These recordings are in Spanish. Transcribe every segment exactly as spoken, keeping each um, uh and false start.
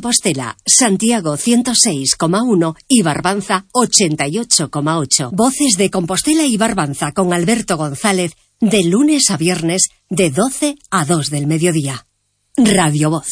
Compostela, Santiago ciento seis coma uno y Barbanza ochenta y ocho coma ocho. Voces de Compostela y Barbanza con Alberto González, de lunes a viernes, de doce a dos del mediodía. Radio Voz.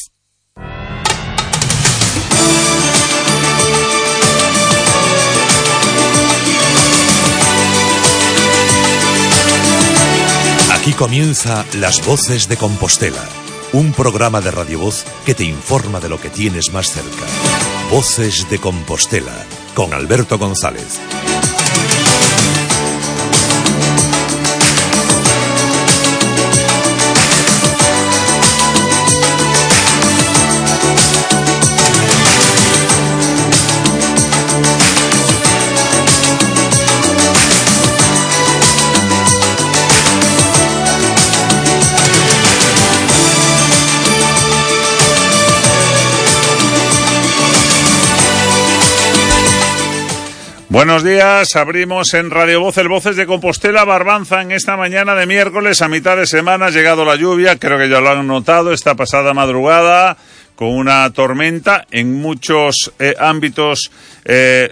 Aquí comienza Las Voces de Compostela, un programa de Radio Voz que te informa de lo que tienes más cerca. Voces de Compostela, con Alberto González. Buenos días, abrimos en Radio Voz el Voces de Compostela Barbanza en esta mañana de miércoles a mitad de semana. Ha llegado la lluvia, creo que ya lo han notado, esta pasada madrugada con una tormenta en muchos eh, ámbitos eh,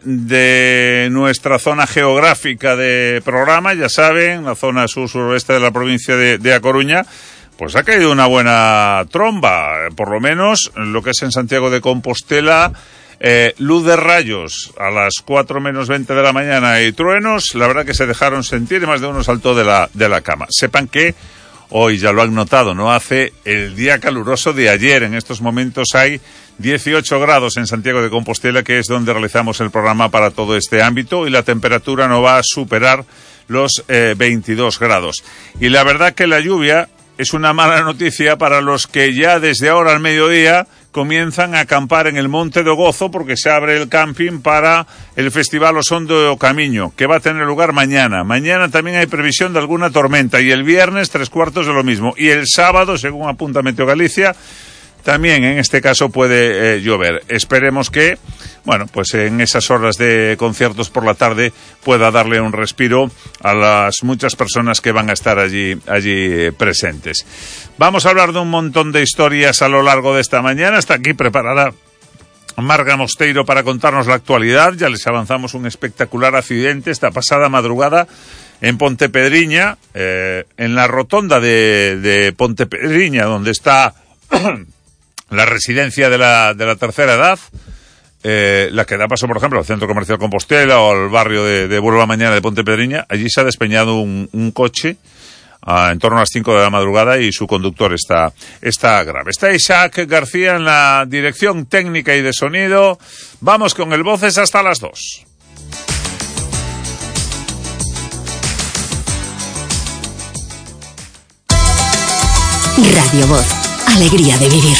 de nuestra zona geográfica de programa, ya saben, la zona sur-suroeste de la provincia de, de A Coruña. Pues ha caído una buena tromba, por lo menos lo que es en Santiago de Compostela. Eh, luz de rayos a las cuatro menos veinte de la mañana y truenos, la verdad que se dejaron sentir y más de uno saltó de la, de la cama. Sepan que hoy, ya lo han notado, no hace el día caluroso de ayer. En estos momentos hay dieciocho grados en Santiago de Compostela, que es donde realizamos el programa para todo este ámbito, y la temperatura no va a superar los eh, veintidós grados. Y la verdad que la lluvia es una mala noticia para los que ya desde ahora al mediodía comienzan a acampar en el Monte do Gozo, porque se abre el camping para el Festival Osondo do Camiño, que va a tener lugar mañana. Mañana también hay previsión de alguna tormenta, y el viernes tres cuartos de lo mismo. Y el sábado, según apunta Meteo Galicia, también en este caso puede eh, llover. Esperemos que, bueno, pues en esas horas de conciertos por la tarde pueda darle un respiro a las muchas personas que van a estar allí, allí presentes. Vamos a hablar de un montón de historias a lo largo de esta mañana. Está aquí preparada Marga Mosteiro para contarnos la actualidad. Ya les avanzamos un espectacular accidente esta pasada madrugada en Pontepedriña, eh, en la rotonda de, de Pontepedriña, donde está la residencia de la, de la tercera edad, eh, la que da paso, por ejemplo, al Centro Comercial Compostela o al barrio de, de Vuelva Mañana de Pontepedriña. Allí se ha despeñado un, un coche ah, en torno a las cinco de la madrugada y su conductor está, está grave. Está Isaac García en la dirección técnica y de sonido. Vamos con el Voces hasta las dos. Radio Voz, alegría de vivir.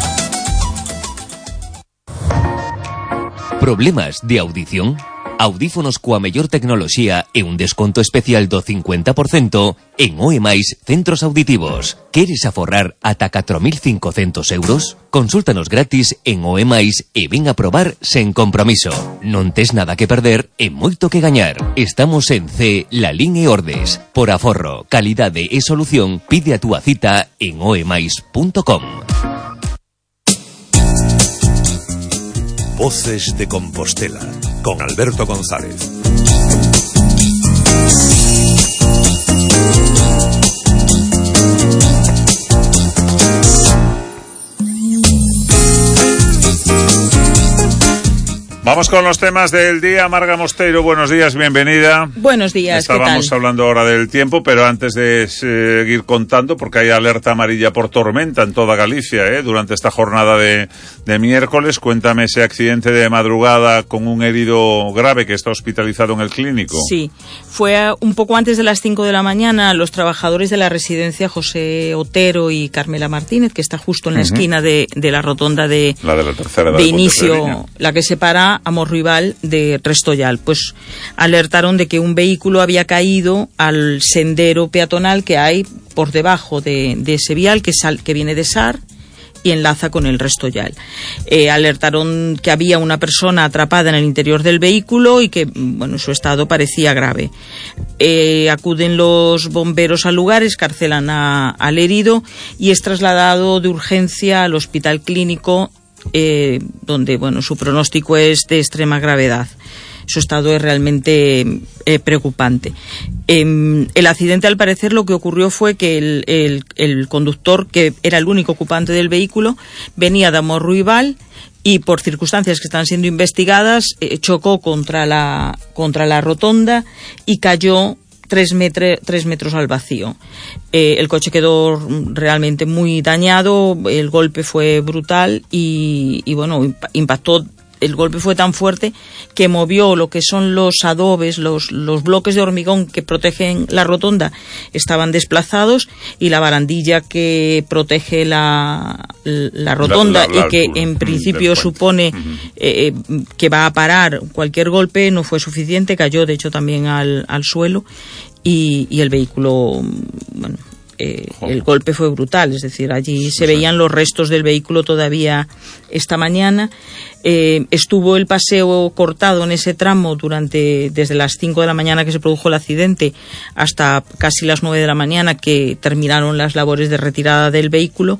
Problemas de audición? Audífonos coa mellor tecnoloxía e un desconto especial do cincuenta por cento en O E Mais Centros Auditivos. Queres aforrar ata catro mil cincocentos euros? Consúltanos gratis en O E Mais e ven a probar sen compromiso. Non tes nada que perder e moito que gañar. Estamos en C, Lalín e Ordes. Por aforro, calidade e solución, pide a túa cita en oemais punto com. Voces de Compostela, con Alberto González. Vamos con los temas del día. Marga Mosteiro, buenos días, bienvenida. Buenos días, ¿qué tal? Estábamos hablando ahora del tiempo, pero antes de seguir contando, porque hay alerta amarilla por tormenta en toda Galicia, ¿eh? Durante esta jornada de, de miércoles, cuéntame ese accidente de madrugada con un herido grave que está hospitalizado en el clínico. Sí, fue un poco antes de las cinco de la mañana. Los trabajadores de la residencia José Otero y Carmela Martínez, que está justo en la uh-huh. esquina de, de la rotonda de, la de, la tercera edad de de inicio, la que separa a Morruibal de Restollal, pues alertaron de que un vehículo había caído al sendero peatonal que hay por debajo de, de ese vial que, sal, que viene de Sar y enlaza con el Restollal. Eh, alertaron que había una persona atrapada en el interior del vehículo y que, bueno, su estado parecía grave. Eh, acuden los bomberos al lugar, escarcelan a, al herido y es trasladado de urgencia al hospital clínico eh, donde, bueno, su pronóstico es de extrema gravedad. Su estado es realmente eh, preocupante. Eh, el accidente, al parecer, lo que ocurrió fue que el, el, el conductor, que era el único ocupante del vehículo, venía de Amorruibal y, por circunstancias que están siendo investigadas, eh, chocó contra la, contra la rotonda y cayó tres, metre, tres metros al vacío. Eh, el coche quedó realmente muy dañado, el golpe fue brutal y, y bueno, impactó. El golpe fue tan fuerte que movió lo que son los adobes, los, los bloques de hormigón que protegen la rotonda, estaban desplazados, y la barandilla que protege la, la rotonda la, la, la, y que en principio supone eh, que va a parar cualquier golpe no fue suficiente, cayó de hecho también al, al suelo y, y el vehículo, bueno, Eh, el golpe fue brutal, es decir, allí se veían los restos del vehículo todavía esta mañana. Eh, estuvo el paseo cortado en ese tramo durante desde las cinco de la mañana que se produjo el accidente hasta casi las nueve de la mañana, que terminaron las labores de retirada del vehículo.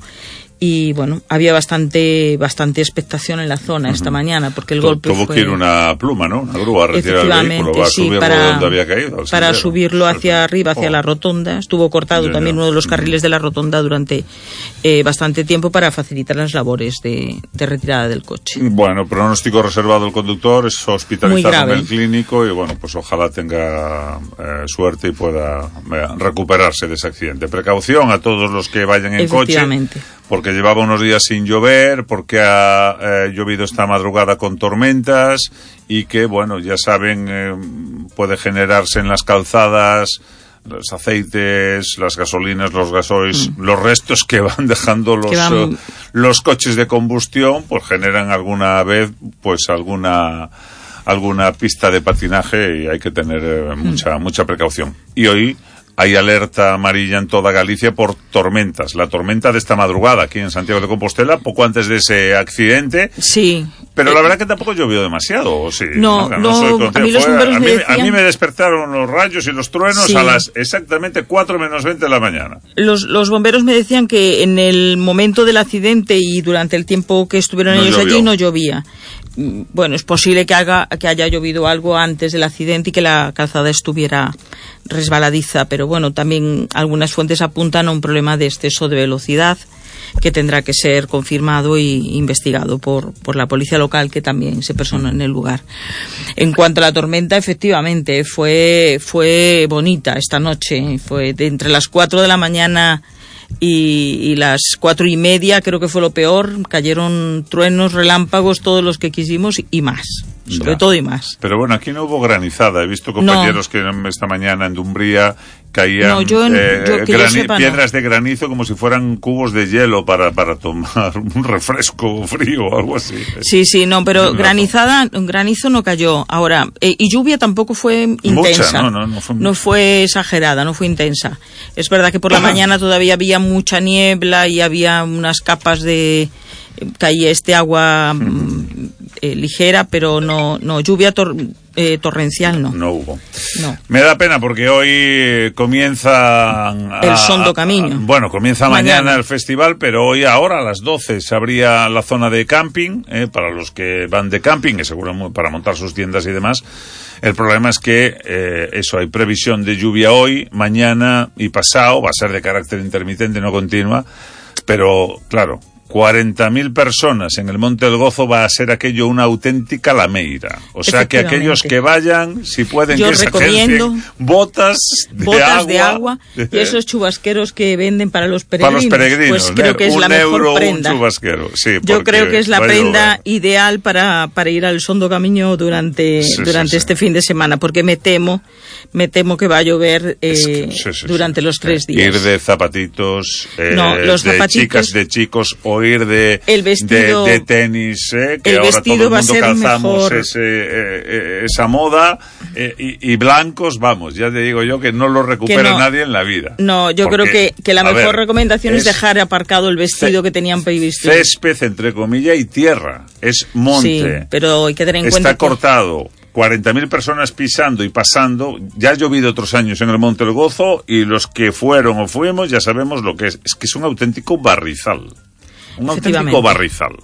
Y bueno, había bastante bastante expectación en la zona uh-huh. esta mañana, porque el tu, golpe tuvo fue... que ir una pluma, ¿no? Una grúa a retirar el vehículo, va a sí, subirlo para, donde había caído. Para subirlo hacia arriba, hacia oh. la rotonda. Estuvo cortado yeah, también yeah. uno de los carriles de la rotonda durante eh, bastante tiempo para facilitar las labores de, de retirada del coche. Bueno, pronóstico reservado al conductor, es hospitalizado en el clínico y bueno, pues ojalá tenga eh, suerte y pueda eh, recuperarse de ese accidente. Precaución a todos los que vayan en coche, porque llevaba unos días sin llover, porque ha eh, llovido esta madrugada con tormentas y que, bueno, ya saben, eh, puede generarse en las calzadas los aceites, las gasolinas, los gasoils, mm. los restos que van dejando los, van... Uh, los coches de combustión, pues generan alguna vez, pues alguna alguna pista de patinaje y hay que tener eh, mucha mm. mucha precaución. Y hoy hay alerta amarilla en toda Galicia por tormentas. La tormenta de esta madrugada aquí en Santiago de Compostela, poco antes de ese accidente. Sí. Pero la verdad que tampoco llovió demasiado, ¿o sí? No, no, no soy a, mí los Fue, bomberos a, mí, me decían... a mí me despertaron los rayos y los truenos sí. a las exactamente cuatro menos veinte de la mañana. Los, los bomberos me decían que en el momento del accidente y durante el tiempo que estuvieron no ellos llovió. allí no llovía. Bueno, es posible que haga que haya llovido algo antes del accidente y que la calzada estuviera resbaladiza, pero bueno, también algunas fuentes apuntan a un problema de exceso de velocidad que tendrá que ser confirmado y investigado por, por la policía local, que también se personó en el lugar. En cuanto a la tormenta, efectivamente, fue, fue bonita esta noche, fue de entre las cuatro de la mañana Y, y las cuatro y media creo que fue lo peor, cayeron truenos, relámpagos, todos los que quisimos y más, sobre ya. todo y más. Pero bueno, aquí no hubo granizada, he visto compañeros no. que esta mañana en Dumbría caían no, yo, eh, yo, grani- sepa, piedras no. de granizo como si fueran cubos de hielo para, para tomar un refresco frío o algo así. Sí, sí, no, pero no, granizada, un granizo no cayó. Ahora, eh, y lluvia tampoco fue intensa. Mucha, no, no, no, fue... no fue exagerada, no fue intensa. Es verdad que por la mañana todavía había mucha niebla y había unas capas de... caía este agua uh-huh. eh, ligera, pero no, no lluvia tor- eh, torrencial no. No hubo. No. Me da pena porque hoy comienza a, el Son do Camiño. A, bueno, comienza mañana. mañana el festival, pero hoy ahora a las doce se abría la zona de camping, eh, para los que van de camping, que seguro para montar sus tiendas y demás. El problema es que eh, eso, hay previsión de lluvia hoy, mañana y pasado, va a ser de carácter intermitente, no continua, pero claro, cuarenta mil personas en el Monte del Gozo va a ser aquello una auténtica lameira. O sea que aquellos que vayan, si pueden, yo que se recomiendo botas de botas agua. de agua y esos chubasqueros que venden para los peregrinos. Para los peregrinos, pues creo que es un la mejor euro, prenda. Un chubasquero. Sí, yo creo que es la prenda ideal para, para ir al Son do Camiño durante, sí, durante sí, este sí. fin de semana, porque me temo, me temo que va a llover eh, es que, sí, sí, durante sí. los tres días. Ir de zapatitos, eh, no, los de zapatitos, chicas, de chicos, o ir de, el vestido, de, de tenis, eh, que el ahora vestido todo el va mundo a ser calzamos mejor. Ese, eh, esa moda, eh, y, y blancos, vamos, ya te digo yo que no lo recupera no, nadie en la vida. No, yo porque, creo que, que la mejor ver, recomendación es, es dejar aparcado el vestido ce- que tenían previsto. Césped, entre comillas, y tierra, es monte. Sí, pero hay que tener en Está cuenta que... cortado. cuarenta mil personas pisando y pasando. Ya ha llovido otros años en el Monte del Gozo y los que fueron o fuimos ya sabemos lo que es. Es que es un auténtico barrizal. Un auténtico barrizal.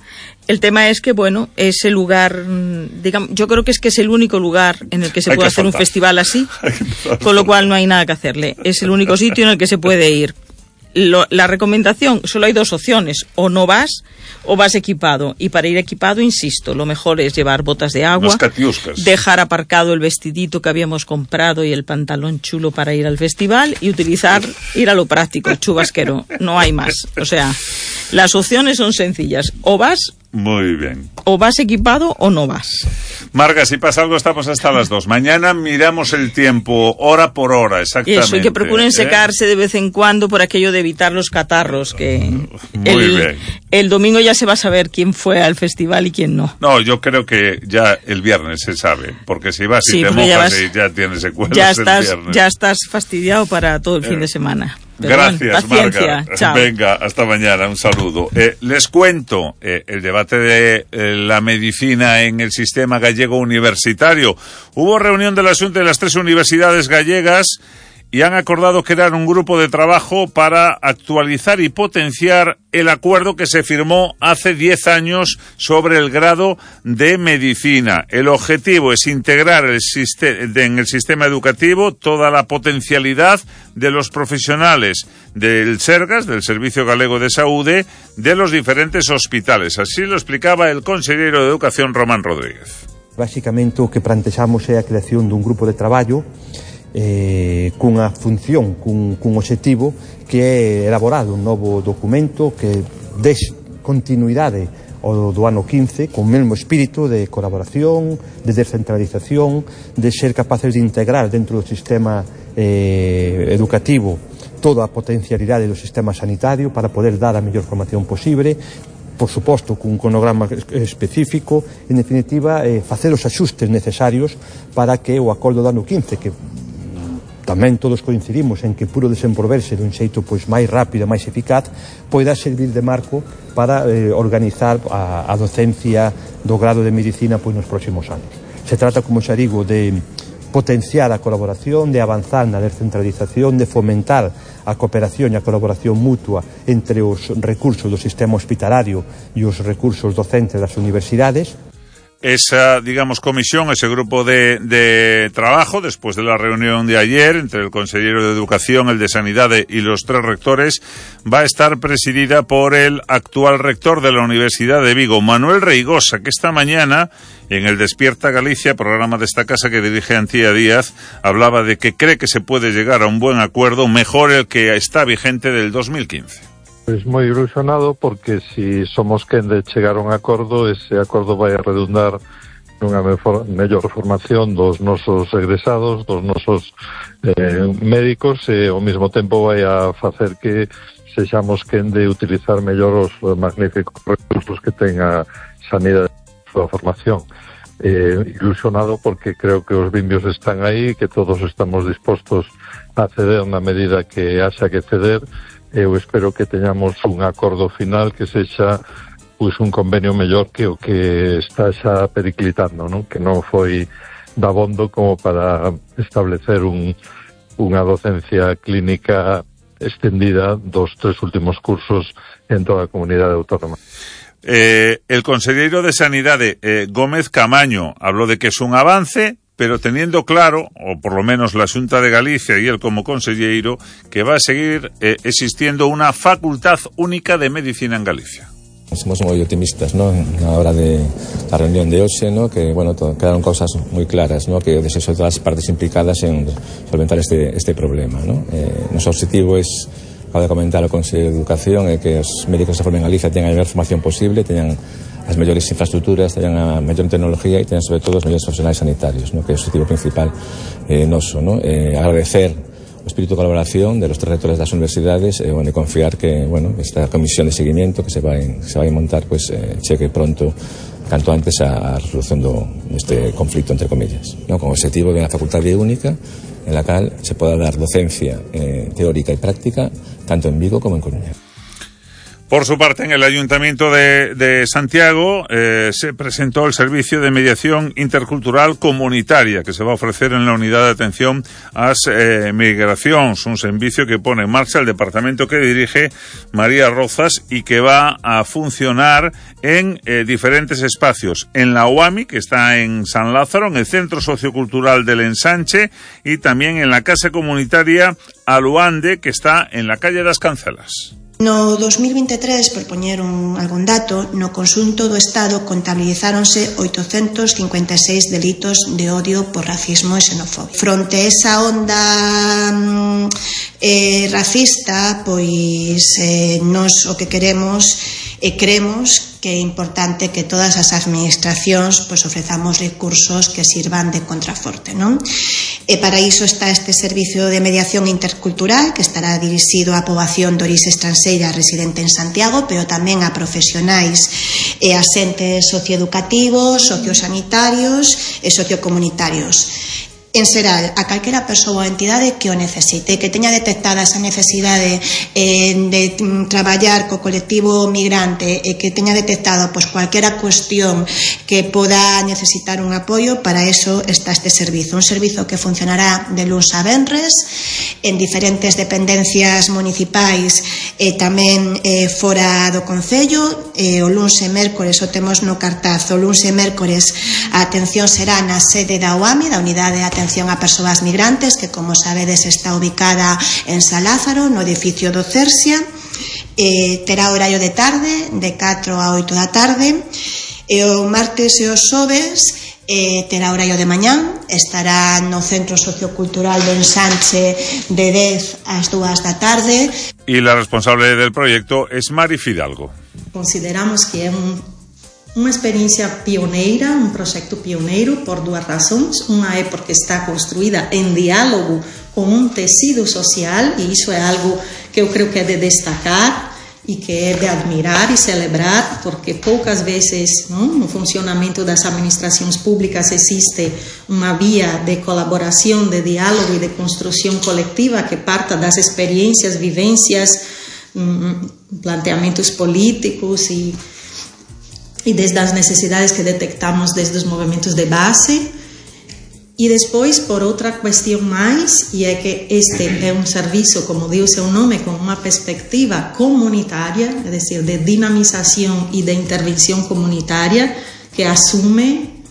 El tema es que, bueno, ese lugar, digamos, yo creo que es que es el único lugar en el que se Hay puede que hacer un soltar. festival así, con lo cual no hay nada que hacerle. Es el único sitio en el que se puede ir. Lo, la recomendación, solo hay dos opciones, o no vas o vas equipado, y para ir equipado, insisto, lo mejor es llevar botas de agua, Unas catiuscas. dejar aparcado el vestidito que habíamos comprado y el pantalón chulo para ir al festival y utilizar, ir a lo práctico, chubasquero, no hay más. O sea, las opciones son sencillas, o vas Muy bien. o vas equipado o no vas. Marga, si pasa algo, estamos hasta las dos. Mañana miramos el tiempo, hora por hora, Y exactamente. eso, y que procuren ¿eh? secarse de vez en cuando por aquello de evitar los catarros, que Muy el, bien. el domingo ya se va a saber quién fue al festival y quién no. No, yo creo que ya el viernes se sabe, porque si vas y Sí, te porque ya mojas vas- y ya tienes secuelas Ya el estás, viernes. ya estás fastidiado para todo el fin de semana. Pero Gracias, bueno, paciencia. Marga. Chao. Venga, hasta mañana, un saludo. Eh, les cuento eh, el debate de eh, la medicina en el sistema gallego universitario. Hubo reunión de la Xunta de las tres universidades gallegas y han acordado crear un grupo de trabajo para actualizar y potenciar el acuerdo que se firmó hace diez años sobre el grado de medicina. El objetivo es integrar el siste- en el sistema educativo toda la potencialidad de los profesionales del Sergas, del Servicio Galego de Saúde, de los diferentes hospitales. Así lo explicaba el consejero de Educación, Román Rodríguez. Basicamente o que plantexamos é a creación dun grupo de traballo eh, cunha función, cun, cun objetivo que é elaborar un novo documento que des continuidade ao do ano quince con o mesmo espírito de colaboración, de descentralización, de ser capaces de integrar dentro do sistema eh, educativo toda a potencialidade do sistema sanitario para poder dar a mellor formación posible, por suposto, cun cronograma específico, en definitiva, eh, facer os axustes necesarios para que o acordo do ano quince, que tamén todos coincidimos en que puro desenvolverse dun xeito pois máis rápido, máis eficaz, poida servir de marco para eh, organizar a, a docencia do grado de medicina pois nos próximos anos. Se trata, como xa digo, de potenciar a colaboración, de avanzar na descentralización, de fomentar a cooperación e a colaboración mutua entre os recursos do sistema hospitalario e os recursos docentes das universidades. Esa, digamos, comisión, ese grupo de, de trabajo, después de la reunión de ayer entre el consejero de Educación, el de Sanidad y los tres rectores, va a estar presidida por el actual rector de la Universidad de Vigo, Manuel Reigosa, que esta mañana, en el Despierta Galicia, programa de esta casa que dirige Antía Díaz, hablaba de que cree que se puede llegar a un buen acuerdo, mejor el que está vigente del dos mil quince. Pois moi ilusionado porque si somos quen de chegar a un acordo, ese acordo vai a redundar nunha mejor, mellor formación dos nosos egresados, dos nosos eh, médicos e ao mesmo tempo vai a facer que sexamos quen de utilizar mellor os magníficos recursos que ten a sanidade da súa formación. Eh, ilusionado porque creo que os bimbios están aí, que todos estamos dispostos a ceder na medida que haxa que ceder. Eu espero que teñamos un acordo final que sexa pois un convenio mellor que o que está xa periclitando, non? Que non foi dabondo como para establecer un, unha docencia clínica extendida dos tres últimos cursos en toda a comunidade autónoma. Eh, el consejero de Sanidad, eh, Gómez Camaño, habló de que es un avance, pero teniendo claro, o por lo menos la Xunta de Galicia y él como consejero, que va a seguir eh, existiendo una facultad única de medicina en Galicia. Somos moi optimistas, ¿no? Na hora de la reunión de hoxe, ¿no? Que, bueno, to, quedaron cosas moi claras, ¿no? Que desexo todas as partes implicadas en solventar este, este problema, ¿no? Eh, noso objetivo es, acabo de comentar o Consello de Educación, é que os médicos que se formen en Galicia teñan a mellor formación posible, teñan as mellores infraestructuras, teñan a mellor tecnología e teñan sobre todo os mellores profesionais sanitarios, ¿no? Que é o objetivo principal eh, noso, ¿no? Eh, agradecer o espírito de colaboración de los tres rectores das universidades e, eh, bueno, confiar que, bueno, esta comisión de seguimiento que se vai, se vai montar, pues, eh, cheque pronto, canto antes, a, a resolución do, deste conflicto, entre comillas, ¿no? Con o objetivo de unha facultade única en la cal se poda dar docencia eh, teórica e práctica tanto en Vigo como en Coruña. Por su parte, en el Ayuntamiento de, de Santiago eh, se presentó el servicio de mediación intercultural comunitaria que se va a ofrecer en la unidad de atención a las eh, migraciones, un servicio que pone en marcha el departamento que dirige María Rozas y que va a funcionar en eh, diferentes espacios, en la U A M I, que está en San Lázaro, en el Centro Sociocultural del Ensanche y también en la Casa Comunitaria Aluande, que está en la calle das Cancelas. No dos mil veintitrés, por poñer un, algún dato, no conxunto do Estado contabilizáronse oitocentos cincuenta e seis delitos de odio por racismo e xenofobia. Fronte a esa onda eh, racista, pois eh, nos o que queremos e creemos que é importante que todas as administracións pois ofrezamos recursos que sirvan de contraforte, non? E para iso está este servicio de mediación intercultural que estará dirixido á poboación de orixe estranxeira residente en Santiago, pero tamén a profesionais e a xentes socioeducativos, sociosanitarios e sociocomunitarios. En xeral, a calquera persoa ou entidade que o necesite, que teña detectada esa necesidade eh, de mm, traballar co colectivo migrante e que teña detectado pois, cualquera cuestión que poda necesitar un apoio, para eso está este servizo. Un servizo que funcionará de luns a venres en diferentes dependencias municipais e tamén eh, fora do Concello. Eh, o luns e mércores o temos no cartaz. O luns e mércores a atención será na sede da U A M I, da Unidade de Atención a Persoas Migrantes, que, como sabedes, está ubicada en San Lázaro, no edificio do Cersia. Eh, terá horario de tarde, de catro a oito da tarde. E o martes e os xoves eh, terá horario de mañán, estará no Centro Sociocultural do Ensanche de dez ás dúas da tarde. Y la responsable del proyecto es Mari Fidalgo. Consideramos que é un Unha experiencia pioneira, un proxecto pioneiro por dúas razóns. Unha é porque está construída en diálogo con un tecido social, e iso é algo que eu creo que é de destacar e que é de admirar e celebrar, porque poucas veces, non, no funcionamento das administracións públicas existe unha vía de colaboración, de diálogo e de construción colectiva que parta das experiencias, vivencias, planteamentos políticos e e desde as necesidades que detectamos desde os movimentos de base. E despois, por outra cuestión máis, e é que este é un servizo, como dio o seu nome, con unha perspectiva comunitaria, é dicir, de dinamización e de intervención comunitaria, que asume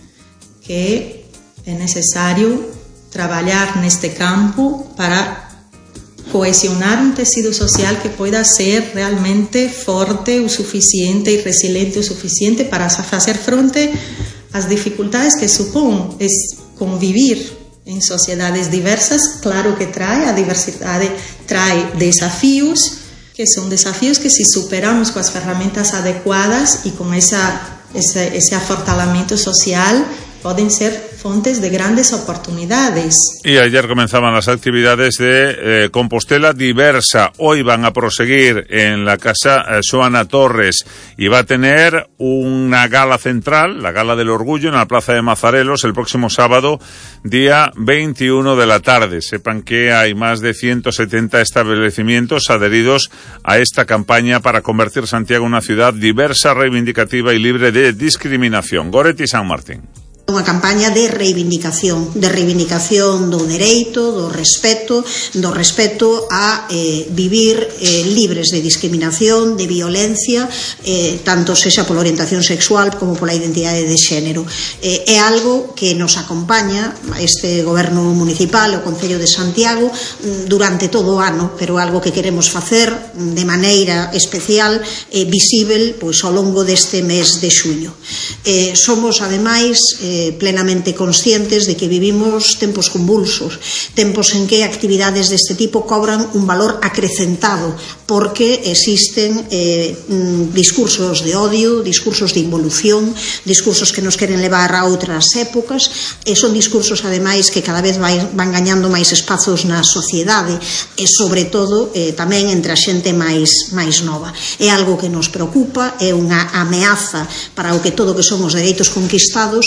que é necesario traballar neste campo para cohesionar un tecido social que poida ser realmente forte o suficiente e resiliente o suficiente para facer fronte ás dificultades que supón es convivir en sociedades diversas. Claro que trae, a diversidade trae desafíos, que son desafíos que, se superamos coas ferramentas adecuadas e con esa, ese, ese afortalamento social, poden ser fontes de grandes oportunidades. Y ayer comenzaban las actividades de eh, Compostela Diversa. Hoy van a proseguir en la Casa eh, Xoana Torres y va a tener una gala central, la Gala del Orgullo, en la Plaza de Mazarelos el próximo sábado, día veintiuno de la tarde. Sepan que hay más de ciento setenta establecimientos adheridos a esta campaña para convertir Santiago en una ciudad diversa, reivindicativa y libre de discriminación. Goretti San Martín. Unha campaña de reivindicación, de reivindicación do dereito, do respeto, do respeto a eh, vivir eh, libres de discriminación, de violencia, eh, tanto sexa pola orientación sexual como pola identidade de xénero. Eh, é algo que nos acompaña este goberno municipal, o Concello de Santiago, durante todo o ano, pero algo que queremos facer de maneira especial, eh, visível, pois ao longo deste mes de xuño. Eh, somos, ademais, eh, plenamente conscientes de que vivimos tempos convulsos, tempos en que actividades deste tipo cobran un valor acrecentado, porque existen eh, discursos de odio, discursos de involución, discursos que nos queren levar a outras épocas, e son discursos, ademais, que cada vez vai, van gañando máis espazos na sociedade, e, sobre todo, eh, tamén entre a xente máis, máis nova. É algo que nos preocupa, é unha ameaza para o que todo que son os dereitos conquistados, pero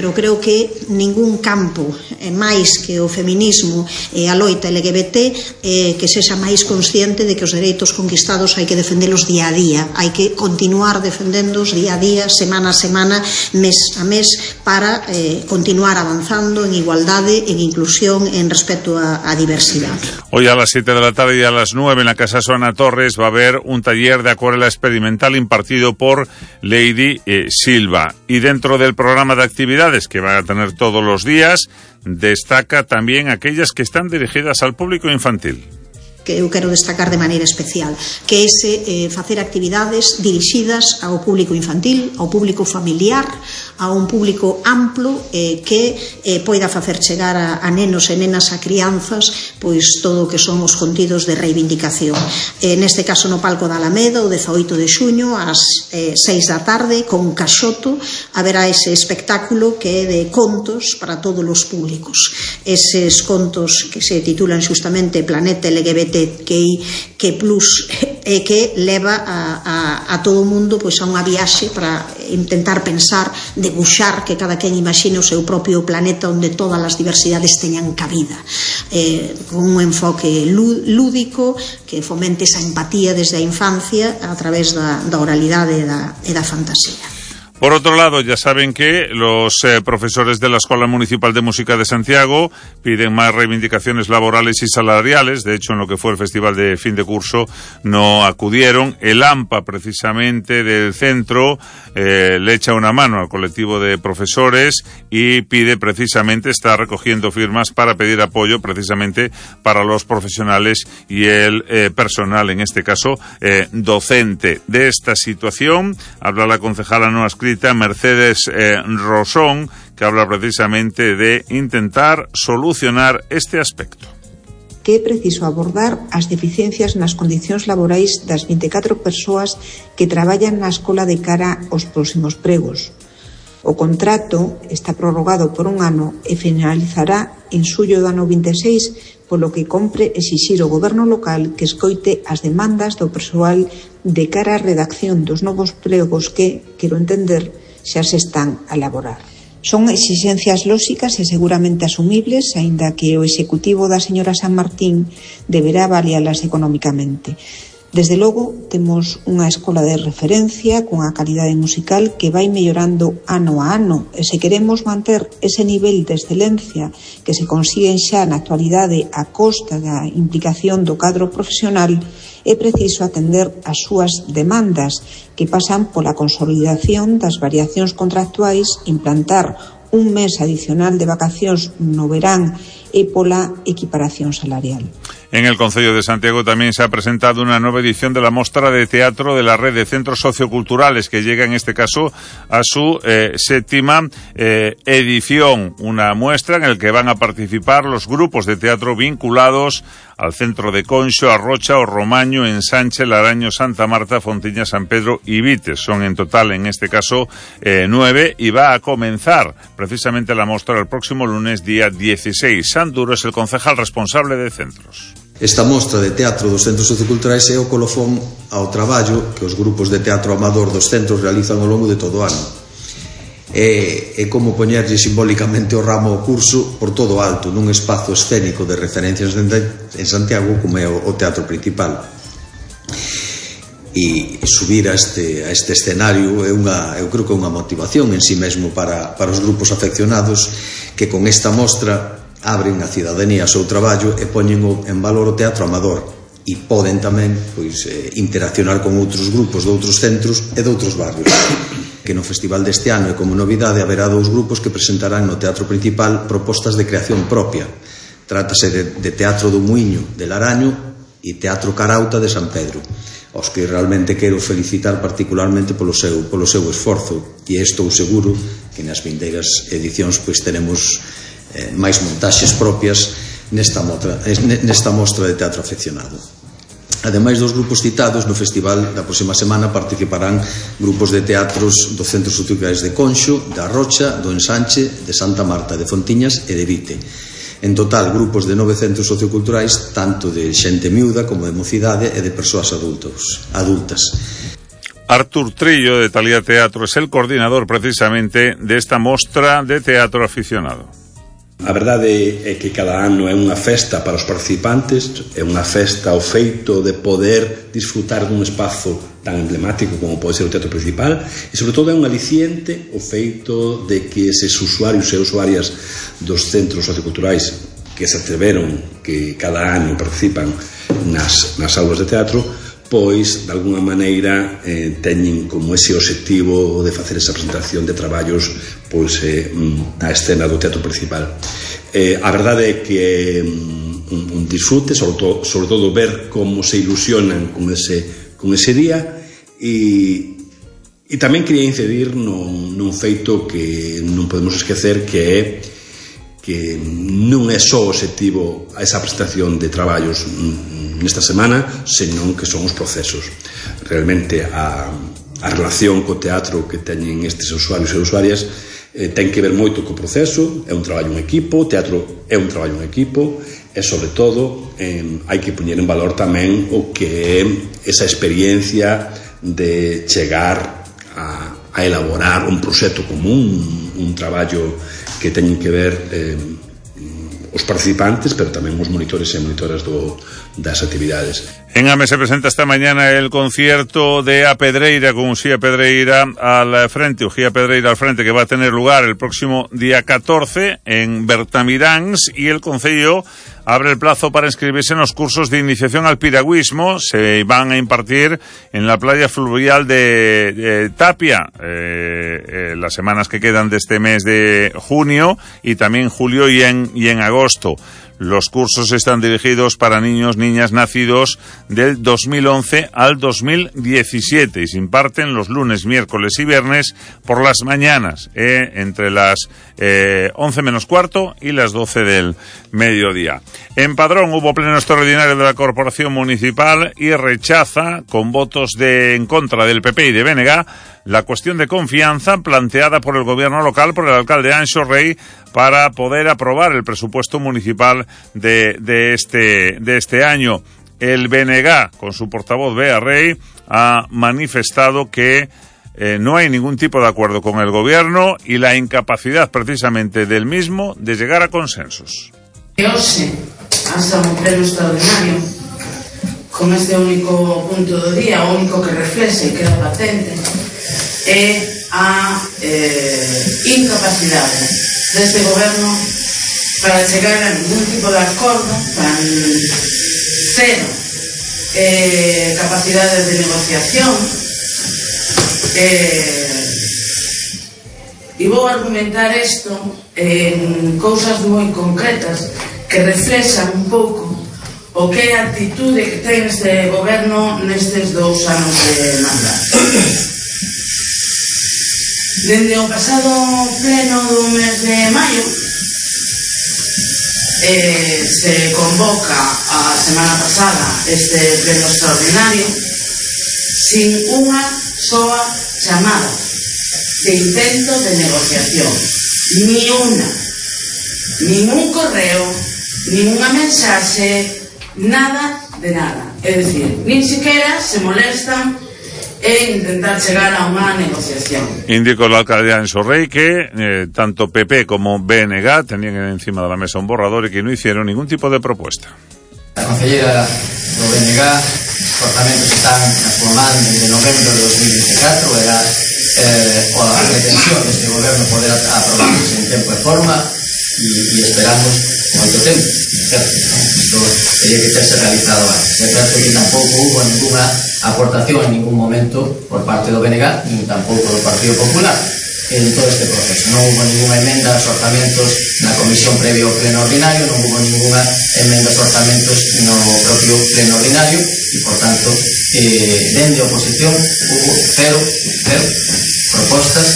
pero creo que ningún campo é máis que o feminismo e a loita L G B T eh, que sexa máis consciente de que os dereitos conquistados hai que defendelos día a día, hai que continuar defendéndoos día a día, semana a semana, mes a mes, para eh, continuar avanzando en igualdade, en inclusión, en respeto a, a diversidade. Hoy a las siete de la tarde y a las nueve en la Casa Susana Torres va a haber un taller de acuarela experimental impartido por Lady eh, Silva. Y dentro del programa de actividades que van a tener todos los días, destaca también aquellas que están dirigidas al público infantil. Que eu quero destacar de maneira especial, que é ese eh, facer actividades dirixidas ao público infantil, ao público familiar, a un público amplo eh, que eh, poida facer chegar a, a nenos e nenas, a crianzas, pois todo o que son os contidos de reivindicación. Eh, neste caso no Palco da Alameda, o dezaoito de xuño, ás eh, seis da tarde, con Caxoto, haberá ese espectáculo que é de contos para todos os públicos. Eses contos que se titulan xustamente Planeta L G B T que que plus e que leva a, a, a todo o mundo pois a unha viaxe para intentar pensar, debuxar que cada quen imagine o seu propio planeta onde todas as diversidades teñan cabida, eh, con un enfoque lúdico que fomente esa empatía desde a infancia a través da, da oralidade e da, e da fantasía. Por otro lado, ya saben que los eh, profesores de la Escuela Municipal de Música de Santiago piden más reivindicaciones laborales y salariales. De hecho, en lo que fue el festival de fin de curso no acudieron. El AMPA, precisamente, del centro, eh, le echa una mano al colectivo de profesores y pide precisamente, está recogiendo firmas para pedir apoyo precisamente para los profesionales y el eh, personal, en este caso, eh, docente. De esta situación habla la concejala no adscrita Mercedes eh, Rosón, que habla precisamente de intentar solucionar este aspecto. Que é preciso abordar as deficiencias nas condicións laborais das vinte e catro persoas que traballan na escola de cara aos próximos pregos. O contrato está prorrogado por un ano e finalizará en xullo do ano vinte e seis, polo que compre exixir ao goberno local que escoite as demandas do persoal de cara á redacción dos novos pregos que, quero entender, xa se están a elaborar. Son exixencias lóxicas e seguramente asumibles, aínda que o executivo da señora San Martín deberá avalialas económicamente. Desde logo, temos unha escola de referencia cunha calidade musical que vai mellorando ano a ano e se queremos manter ese nivel de excelencia que se consiguen xa na actualidade a costa da implicación do cadro profesional, é preciso atender as súas demandas que pasan pola consolidación das variacións contractuais, implantar un mes adicional de vacacións no verán e pola equiparación salarial. En el Concello de Santiago también se ha presentado una nueva edición de la Mostra de Teatro de la Red de Centros Socioculturales, que llega en este caso a su eh, séptima eh, edición. Una muestra en la que van a participar los grupos de teatro vinculados al centro de Conxo, Arrocha, O Romaño, Ensanche, Laraño, Santa Marta, Fontiña, San Pedro y Vites. Son en total, en este caso, eh, nueve, y va a comenzar precisamente la muestra el próximo lunes, día dieciséis. Sanduro es el concejal responsable de centros. Esta mostra de teatro dos centros socioculturais é o colofón ao traballo que os grupos de teatro amador dos centros realizan ao longo de todo o ano. É, é como poñerlle simbólicamente o ramo ao curso por todo o alto, nun espazo escénico de referencias en Santiago como é o, o teatro principal. E subir a este, a este escenario é unha, eu creo que é unha motivación en si mesmo para, para os grupos afeccionados que con esta mostra abren a cidadanía ao seu traballo e poñen en valor o teatro amador e poden tamén pois, eh, interaccionar con outros grupos de outros centros e de outros barrios. Que no festival deste ano e como novidade haberá dous grupos que presentarán no teatro principal propostas de creación propia. Trátase de, de Teatro do Muiño de Laraño e Teatro Carauta de San Pedro, aos que realmente quero felicitar particularmente polo seu, polo seu esforzo, e estou seguro que nas vindeiras edicións pois teremos eh, máis montaxes propias nesta mostra, nesta mostra de teatro afeccionado. Ademais dos grupos citados, no festival da próxima semana participarán grupos de teatros dos centros socioculturais de Conxo, da Rocha, do Ensanche, de Santa Marta, de Fontiñas e de Vite. En total, grupos de nove centros socioculturais, tanto de xente miúda como de mocidade e de persoas adultos, adultas. Artur Trillo, de Talía Teatro, es el coordinador precisamente de esta mostra de teatro aficionado. A verdade é que cada ano é unha festa para os participantes, é unha festa o feito de poder disfrutar dun espazo tan emblemático como pode ser o teatro principal, e sobre todo é un aliciente o feito de que eses usuarios e usuarias dos centros socioculturais que se atreveron, que cada ano participan nas, nas aulas de teatro, pois, de alguna maneira, eh, teñen como ese obxectivo de facer esa presentación de traballos pois, eh, na escena do teatro principal. Eh, a verdade é que é un, un disfrute, sobre todo, sobre todo ver como se ilusionan con ese, con ese día, e, e tamén quería incidir nun, nun feito que non podemos esquecer, que é que non é só obxectivo a esa presentación de traballos nesta semana, senón que son os procesos. Realmente a, a relación co teatro que teñen estes usuarios e usuarias eh, ten que ver moito co proceso, é un traballo en equipo, o teatro é un traballo en equipo, e sobre todo eh, hai que poñer en valor tamén o que é esa experiencia de chegar a, a elaborar un proxecto común, un, un traballo que teñen que ver eh, os participantes, pero tamén os monitores e monitoras do, das actividades. En AME se presenta esta mañana el concierto de A Pedreira, con Uxía Pedreira al frente, Uxía Pedreira al frente, que va a tener lugar el próximo día catorce en Bertamiráns, y el Concello abre el plazo para inscribirse en los cursos de iniciación al piragüismo. Se van a impartir en la playa fluvial de, de Tapia eh, eh, las semanas que quedan de este mes de junio, y también julio y en, y en agosto. Los cursos están dirigidos para niños, niñas nacidos del dos mil once al dos mil diecisiete y se imparten los lunes, miércoles y viernes por las mañanas, eh, entre las eh, once menos cuarto y las doce del mediodía. En Padrón hubo pleno extraordinario de la Corporación Municipal y rechaza, con votos de en contra del P P y de B N G, la cuestión de confianza planteada por el gobierno local, por el alcalde Anxo Rey, para poder aprobar el presupuesto municipal de, de, este, de este año. El B N G, con su portavoz Bea Rey, ha manifestado que eh, no hay ningún tipo de acuerdo con el gobierno y la incapacidad precisamente del mismo de llegar a consensos. Hoxe, hasta un pleno extraordinario, con este único punto do día, o único que reflexe e queda patente, é a eh, incapacidade deste goberno para chegar a ningún tipo de acordo, tan cero eh, capacidade de negociación, eh, e vou argumentar isto en cousas moi concretas que reflexan un pouco o que é a actitude que ten este goberno nestes dous anos de mandato. Dende o pasado pleno do mes de maio eh, se convoca a semana pasada este pleno extraordinario sin unha soa chamada de intento de negociación, ni una, ningún correo, ninguna mensaxe, nada de nada. É dicir, nin siquiera se molestan en intentar chegar a unha negociación. Indicó el alcalde Anxo Rey que eh, tanto P P como B N G tenían encima de la mesa un borrador y que no hicieron ningún tipo de propuesta. A concellera do B N G, os orzamentos están na súa man desde novembro de dos mil veinticuatro, era eh, a pretensión deste goberno poder aprobarse en tempo e forma, e, e esperamos moito tempo, certo? Isto teria que terse realizado antes. É certo que tampouco hubo ninguna aportación en ningún momento por parte do B N G, nin tampouco do Partido Popular en todo este proceso. Non hubo ninguna emenda aos orzamentos na comisión previa ao pleno ordinario, non hubo ninguna emenda aos orzamentos no propio pleno ordinario e, por tanto, eh, dende a oposición hubo cero, cero propostas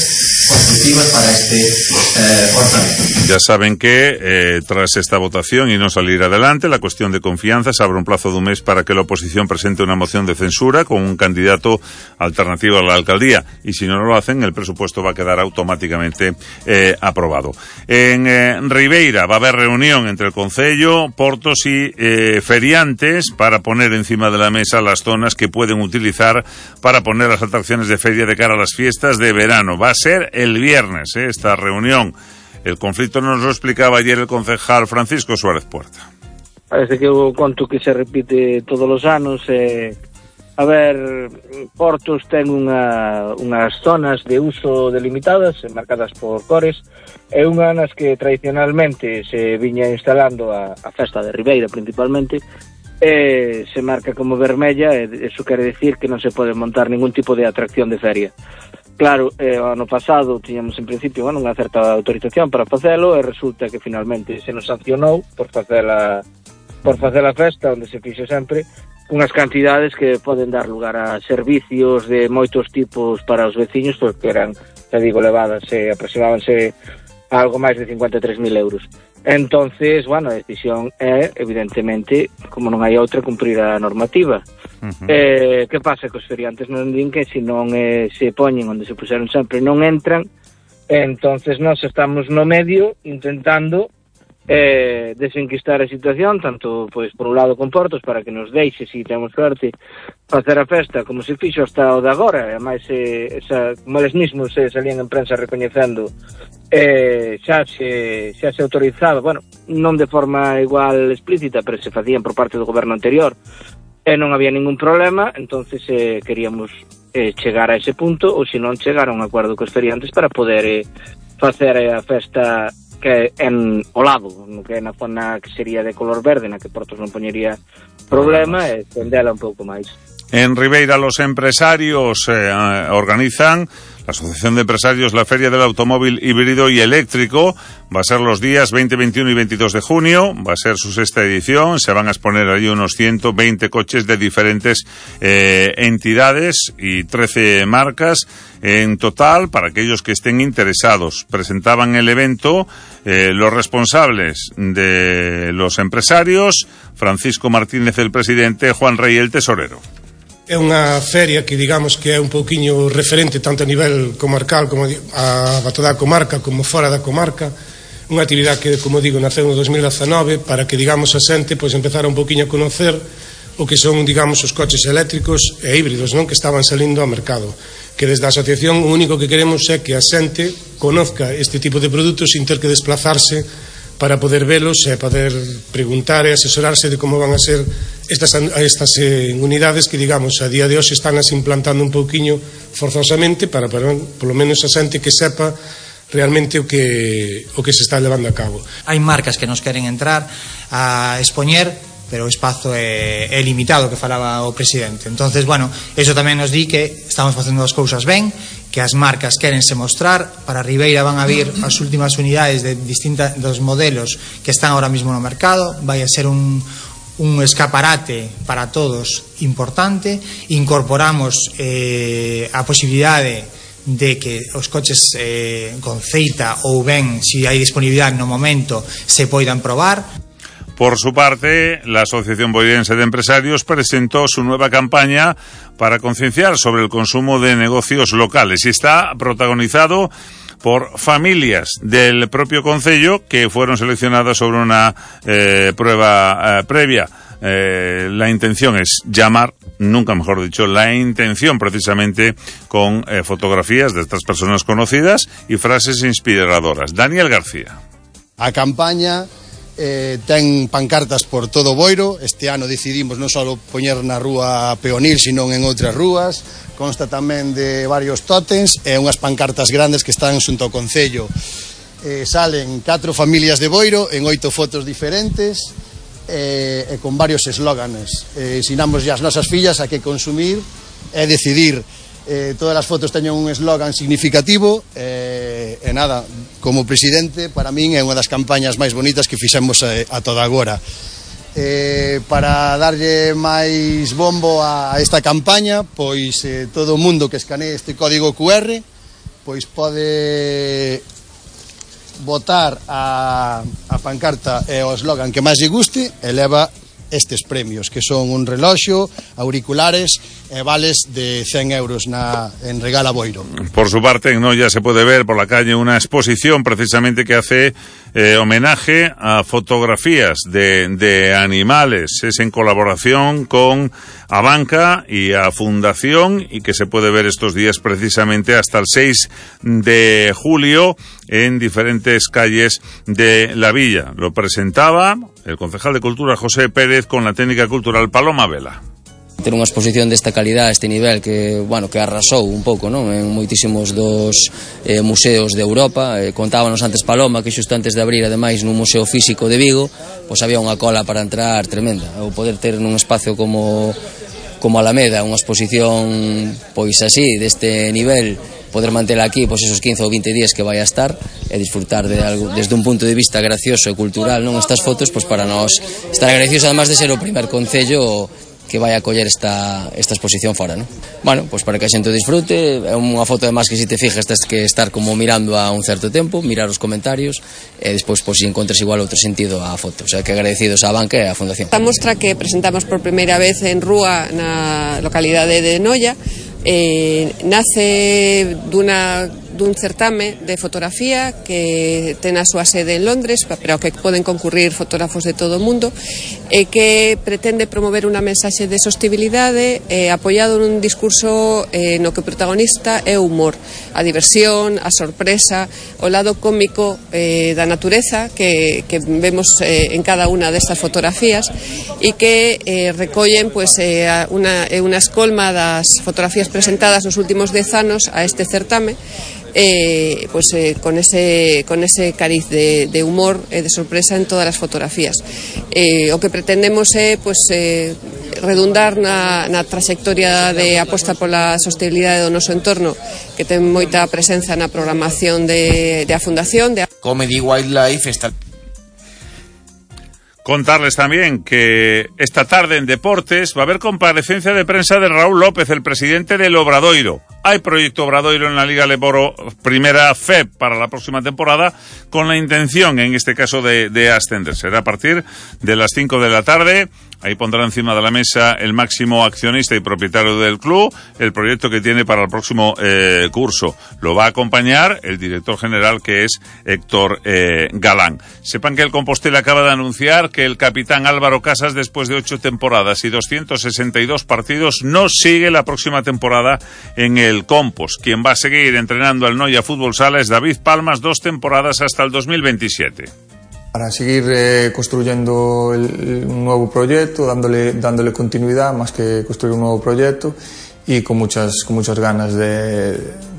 constructivas para este eh, orzamento. Ya saben que eh, tras esta votación y no salir adelante la cuestión de confianza, se abre un plazo de un mes para que la oposición presente una moción de censura con un candidato alternativo a la alcaldía, y si no lo hacen el presupuesto va a quedar automáticamente eh, aprobado. En eh, Ribeira va a haber reunión entre el Concello, Portos y eh, feriantes para poner encima de la mesa las zonas que pueden utilizar para poner las atracciones de feria de cara a las fiestas de verano. Va a ser el viernes eh, esta reunión. El conflicto nos lo explicaba ayer el concejal Francisco Suárez Puerta. Parece que o conto que se repite todos os anos. Eh, a ver, Portos ten unha, unhas zonas de uso delimitadas, marcadas por cores, e unha nas que tradicionalmente se viña instalando a, a festa de Ribeira principalmente, e se marca como vermella, e eso quere decir que non se pode montar ningún tipo de atracción de feria. Claro, eh, ano pasado tiñamos en principio bueno, unha certa autorización para facelo, e resulta que finalmente se nos sancionou por facer a, por facer a festa, onde se fixe sempre unhas cantidades que poden dar lugar a servicios de moitos tipos para os veciños, porque eran, te digo, elevadas, e aproximábanse a algo máis de cincuenta e tres mil euros. Entonces, bueno, a decisión é, evidentemente, como non hai outra, cumprir a normativa. Uh-huh. Eh, que pasa? Que os feriantes non din que se non eh, se poñen onde se puseron sempre non entran, entonces nós estamos no medio intentando eh, desenquistar a situación, tanto pois por un lado con Portos, para que nos deixe, se si temos suerte, facer a festa como se fixo hasta o de agora, e máis eh, esa, como eles mismos se eh, salían en prensa recoñecendo, eh, xa se xa se autorizaba, bueno, non de forma igual explícita, pero se facían por parte do goberno anterior, e non había ningún problema. Entonces eh, queríamos eh, chegar a ese punto, ou se non chegar a un acordo cos feriantes para poder eh, facer eh, a festa que en o lado, no que é na zona que sería de color verde, na que Portos non poñería problema, e tendela un pouco máis. En Ribeira los empresarios eh, organizan, la Asociación de Empresarios, la Feria del Automóvil Híbrido y Eléctrico. Va a ser los días veinte, veintiuno y veintidós de junio, va a ser su sexta edición, se van a exponer allí unos ciento veinte coches de diferentes eh, entidades y trece marcas en total para aquellos que estén interesados. Presentaban el evento eh, los responsables de los empresarios, Francisco Martínez el presidente, Juan Rey el tesorero. É unha feria que digamos que é un pouquiño referente tanto a nivel comarcal como a, a toda a comarca como fora da comarca, unha actividade que, como digo, naceu no dos mil dezanove para que, digamos, a xente pois empezara un pouquiño a conocer o que son, digamos, os coches eléctricos e híbridos, non, que estaban salindo ao mercado, que desde a asociación o único que queremos é que a xente conozca este tipo de produtos sin ter que desplazarse para poder velos e poder preguntar e asesorarse de como van a ser estas, estas eh, unidades que, digamos, a día de hoxe están as implantando un pouquiño forzosamente para, para polo menos a xente que sepa realmente o que, o que se está levando a cabo. Hai marcas que nos queren entrar a expoñer, pero o espazo é, é limitado, que falaba o presidente. Entonces, bueno, eso tamén nos di que estamos facendo as cousas ben, que as marcas querense mostrar. Para Ribeira van a vir as últimas unidades de distintos dos modelos que están ahora mismo no mercado. Vai a ser un, un escaparate para todos importante. Incorporamos eh, a posibilidade de que os coches eh, con ceita ou ben, se hai disponibilidade no momento, se poidan probar. Por su parte, la Asociación Boirense de Empresarios presentó su nueva campaña para concienciar sobre el consumo de negocios locales y está protagonizado por familias del propio concello que fueron seleccionadas sobre una eh, prueba eh, previa. Eh, la intención es llamar, nunca mejor dicho, la intención precisamente con eh, fotografías de estas personas conocidas y frases inspiradoras. Daniel García. A campaña Eh, ten pancartas por todo o Boiro. Este ano decidimos non só poñer na rúa Peonil, sino en outras rúas. Consta tamén de varios tótems e unhas pancartas grandes que están xunto ao Concello. Eh, salen catro familias de Boiro en oito fotos diferentes eh, e con varios eslóganes. Eh, ensinamos ya as nosas fillas a que consumir é decidir. Eh, todas as fotos teñen un eslogan significativo eh, e nada, como presidente para min é unha das campañas máis bonitas que fixemos a, a toda agora. Eh, para darlle máis bombo a, a esta campaña, pois eh, todo o mundo que escanee este código cu erre pois pode votar a, a pancarta e o eslogan que máis lle guste e leva estes premios, que son un reloxo, auriculares e vales de cen euros na, en Regala Boiro. Por su parte, en Noia se puede ver por la calle una exposición precisamente que hace eh, homenaje a fotografías de, de animales. Es en colaboración con Abanca y a Fundación, y que se puede ver estos días precisamente hasta el seis de julio en diferentes calles de la villa. Lo presentaba el concejal de Cultura José Pérez con la técnica cultural Paloma Vela. Ter unha exposición desta calidad, este nivel que, bueno, que arrasou un pouco, non? En moitísimos dos eh, museos de Europa. Eh, contábanos antes Paloma que xusto antes de abrir, ademais, nun museo físico de Vigo, pois había unha cola para entrar tremenda. O poder ter nun espacio como como Alameda unha exposición pois así, deste nivel, poder mantela aquí pois esos quince ou vinte días que vai a estar e disfrutar de algo desde un punto de vista gracioso e cultural, non? Estas fotos, pois para nós estar agradecidos, además de ser o primer concello que vai a coller esta, esta exposición fora, non? Bueno, pois para que a xente o disfrute, é unha foto además que se te fijas tens que estar como mirando a un certo tempo, mirar os comentarios e despois pois si encontras igual outro sentido á foto, o sea que agradecidos á banca e á fundación. Esta mostra que presentamos por primeira vez en Rúa na localidade de Noia eh, nace dunha dun certame de fotografía que ten a súa sede en Londres, pero que poden concurrir fotógrafos de todo o mundo, e que pretende promover unha mensaxe de sostibilidade eh, apoiado nun discurso eh, no que o protagonista é o humor, a diversión, a sorpresa, o lado cómico eh, da natureza que, que vemos eh, en cada unha destas fotografías, e que eh, recollen pues, eh, unha, unha escolma das fotografías presentadas nos últimos dez anos a este certame, Eh, pues, eh, con ese con ese cariz de, de humor e eh, de sorpresa en todas as fotografías. Eh, o que pretendemos é pues, eh, redundar na, na trayectoria de aposta pola sostenibilidade do noso entorno, que ten moita presenza na programación de, de a Fundación de Comedy Wildlife está... Contarles también que esta tarde en Deportes va a haber comparecencia de prensa de Raúl López, el presidente del Obradoiro. Hay proyecto Obradoiro en la Liga Leboro Primera F E P para la próxima temporada, con la intención, en este caso, de, de ascender. Será a partir de las cinco de la tarde. Ahí pondrá encima de la mesa el máximo accionista y propietario del club el proyecto que tiene para el próximo eh, curso. Lo va a acompañar el director general, que es Héctor eh, Galán. Sepan que el Compostela acaba de anunciar que el capitán Álvaro Casas, después de ocho temporadas y doscientos sesenta y dos partidos, no sigue la próxima temporada en el Compost. Quien va a seguir entrenando al Noia Fútbol Sala es David Palmas, dos temporadas hasta el dos mil veintisiete. Para seguir eh, construyendo el, el, un nuevo proyecto, dándole, dándole continuidad, más que construir un nuevo proyecto, y con muchas, con muchas ganas de,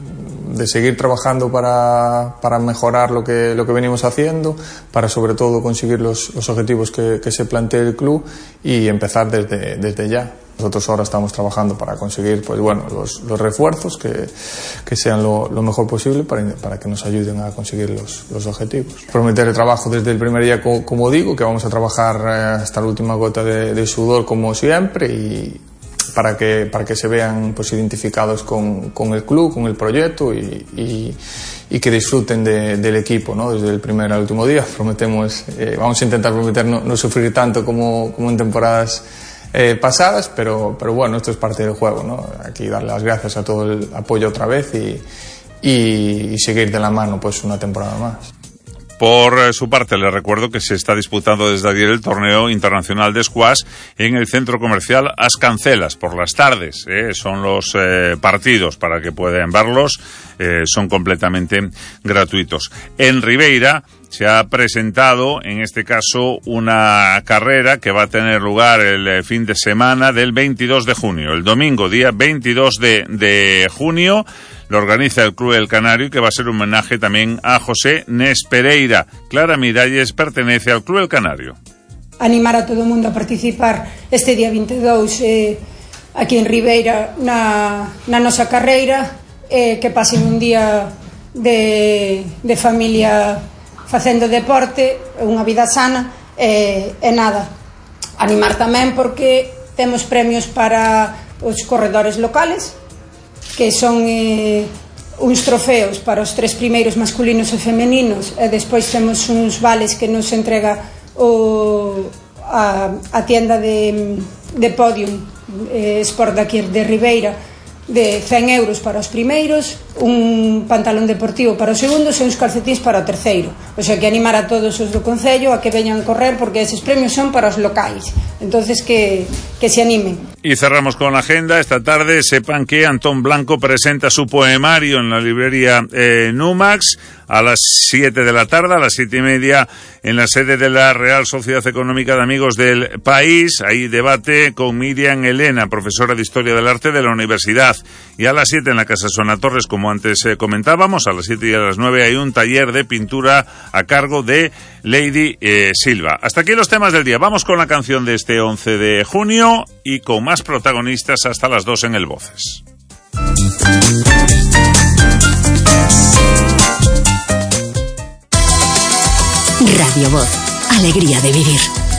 de seguir trabajando para, para mejorar lo que, lo que venimos haciendo, para sobre todo conseguir los, los objetivos que, que se plantea el club y empezar desde, desde ya. Nosotros ahora estamos trabajando para conseguir pues bueno, los, los refuerzos que, que sean lo, lo mejor posible para, para que nos ayuden a conseguir los, los objetivos. Prometer el trabajo desde el primer día, como, como digo, que vamos a trabajar eh, hasta la última gota de, de sudor como siempre, y para que, para que se vean pues, identificados con, con el club, con el proyecto, y, y, y que disfruten de, del equipo, ¿no? Desde el primer al último día. Prometemos, eh, vamos a intentar prometer no, no sufrir tanto como, como en temporadas Eh, pasadas, pero, pero bueno, esto es parte del juego, ¿no? Aquí darle las gracias a todo el apoyo otra vez y, y, y seguir de la mano pues una temporada más. Por su parte, les recuerdo que se está disputando desde ayer el torneo internacional de squash en el centro comercial As Cancelas por las tardes. ¿eh? Son los eh, partidos para que puedan verlos, eh, son completamente gratuitos. En Ribeira se ha presentado, en este caso, una carrera que va a tener lugar el fin de semana del veintidós de junio. El domingo, día veintidós de junio, lo organiza el Club El Canario, que va a ser un homenaje también a José Nes Pereira. Clara Miralles pertenece al Club El Canario. Animar a todo o mundo a participar este día veintidós eh, aquí en Ribeira na, na nosa carreira, eh, que pasen un día de, de familia facendo deporte, unha vida sana, e, e nada, animar tamén porque temos premios para os corredores locales, que son eh, uns trofeos para os tres primeiros masculinos e femeninos, e despois temos uns vales que nos entrega o, a, a tienda de, de Podium eh, Sport daqui de Ribeira, de cen euros para os primeiros, un pantalón deportivo para os segundos e uns calcetins para o terceiro. O sea, que animar a todos os do Concello a que veñan correr, porque eses premios son para os locais. Entonces que, que se animen. Y cerramos con la agenda. Esta tarde sepan que Antón Blanco presenta su poemario en la librería eh, Numax a las siete de la tarde, a las siete y media, en la sede de la Real Sociedad Económica de Amigos del País. Ahí debate con Miriam Elena, profesora de Historia del Arte de la Universidad. Y a las siete en la Casa Sona Torres, como antes eh, comentábamos, a las siete y a las nueve hay un taller de pintura a cargo de Lady eh, Silva. Hasta aquí los temas del día. Vamos con la canción de este once de junio y con más protagonistas hasta las dos en el Voces. Radio Voz, alegría de vivir.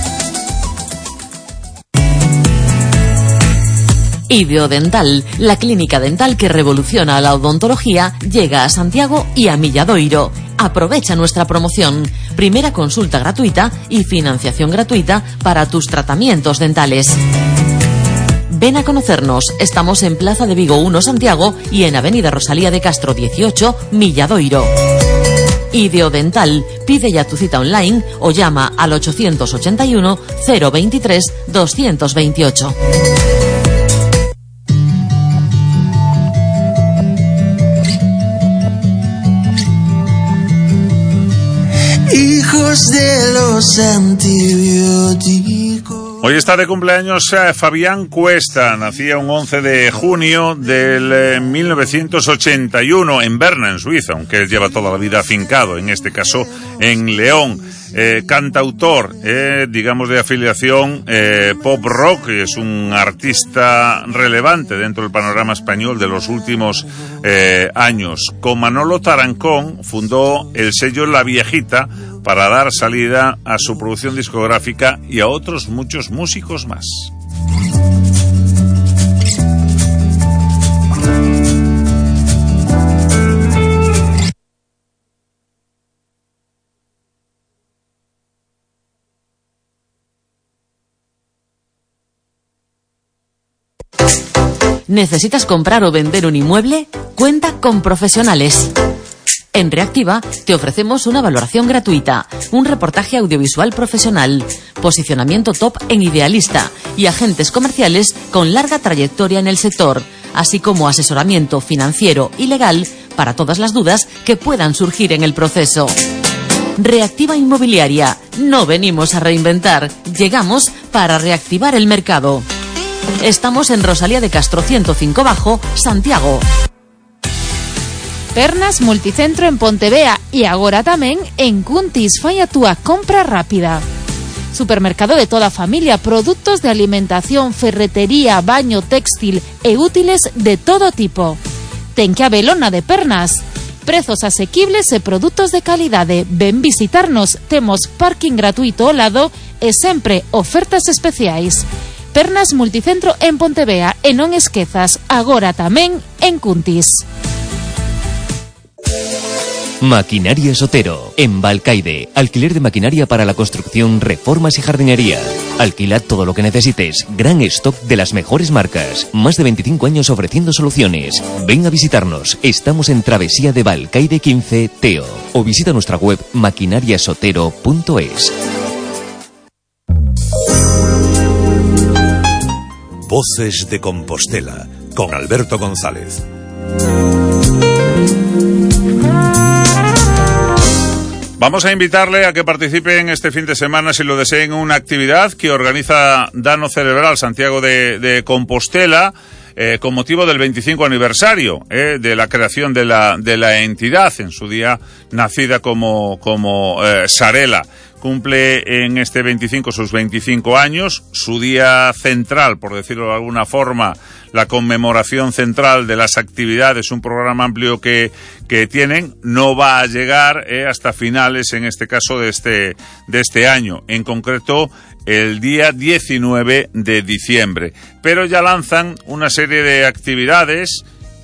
Ideodental, la clínica dental que revoluciona la odontología, llega a Santiago y a Milladoiro. Aprovecha nuestra promoción. Primera consulta gratuita y financiación gratuita para tus tratamientos dentales. Ven a conocernos. Estamos en Plaza de Vigo uno Santiago y en Avenida Rosalía de Castro dieciocho, Milladoiro. Ideodental, pide ya tu cita online o llama al ochocientos ochenta y uno, cero veintitrés, doscientos veintiocho. Hijos de los antibióticos. Hoy está de cumpleaños eh, Fabián Cuesta. Nacía un once de junio del eh, mil novecientos ochenta y uno en Berna, en Suiza, aunque él lleva toda la vida afincado, en este caso en León. Eh, cantautor, eh, digamos de afiliación eh, pop rock, es un artista relevante dentro del panorama español de los últimos eh, años. Con Manolo Tarancón fundó el sello La Viejita para dar salida a su producción discográfica y a otros muchos músicos más. ¿Necesitas comprar o vender un inmueble? Cuenta con profesionales. En Reactiva te ofrecemos una valoración gratuita, un reportaje audiovisual profesional, posicionamiento top en Idealista y agentes comerciales con larga trayectoria en el sector, así como asesoramiento financiero y legal para todas las dudas que puedan surgir en el proceso. Reactiva Inmobiliaria. No venimos a reinventar, llegamos para reactivar el mercado. Estamos en Rosalía de Castro ciento cinco Bajo, Santiago. Pernas Multicentro en Pontevea e agora tamén en Cuntis. Fai a túa compra rápida. Supermercado de toda a familia, produtos de alimentación, ferretería, baño, textil e útiles de todo tipo. Ten que habelo na de Pernas. Prezos asequibles e produtos de calidade. Ven visitarnos, temos parking gratuito ao lado e sempre ofertas especiais. Pernas Multicentro en Pontevea e non esquezas, agora tamén en Cuntis. Maquinaria Sotero, en Balcaide. Alquiler de maquinaria para la construcción, reformas y jardinería. Alquila todo lo que necesites. Gran stock de las mejores marcas. Más de veinticinco años ofreciendo soluciones. Ven a visitarnos. Estamos en Travesía de Balcaide quince, Teo. O visita nuestra web maquinariasotero punto es. Voces de Compostela, con Alberto González. Vamos a invitarle a que participe en este fin de semana, si lo desea, en una actividad que organiza Dano Cerebral Santiago de, de Compostela, eh, con motivo del veinticinco aniversario eh, de la creación de la, de la entidad, en su día nacida como, como eh, Sarela. Cumple en este veinticinco sus veinticinco años, su día central, por decirlo de alguna forma, la conmemoración central de las actividades, un programa amplio que, que tienen, no va a llegar eh, hasta finales, en este caso, de este, de este año. En concreto, el día diecinueve de diciembre. Pero ya lanzan una serie de actividades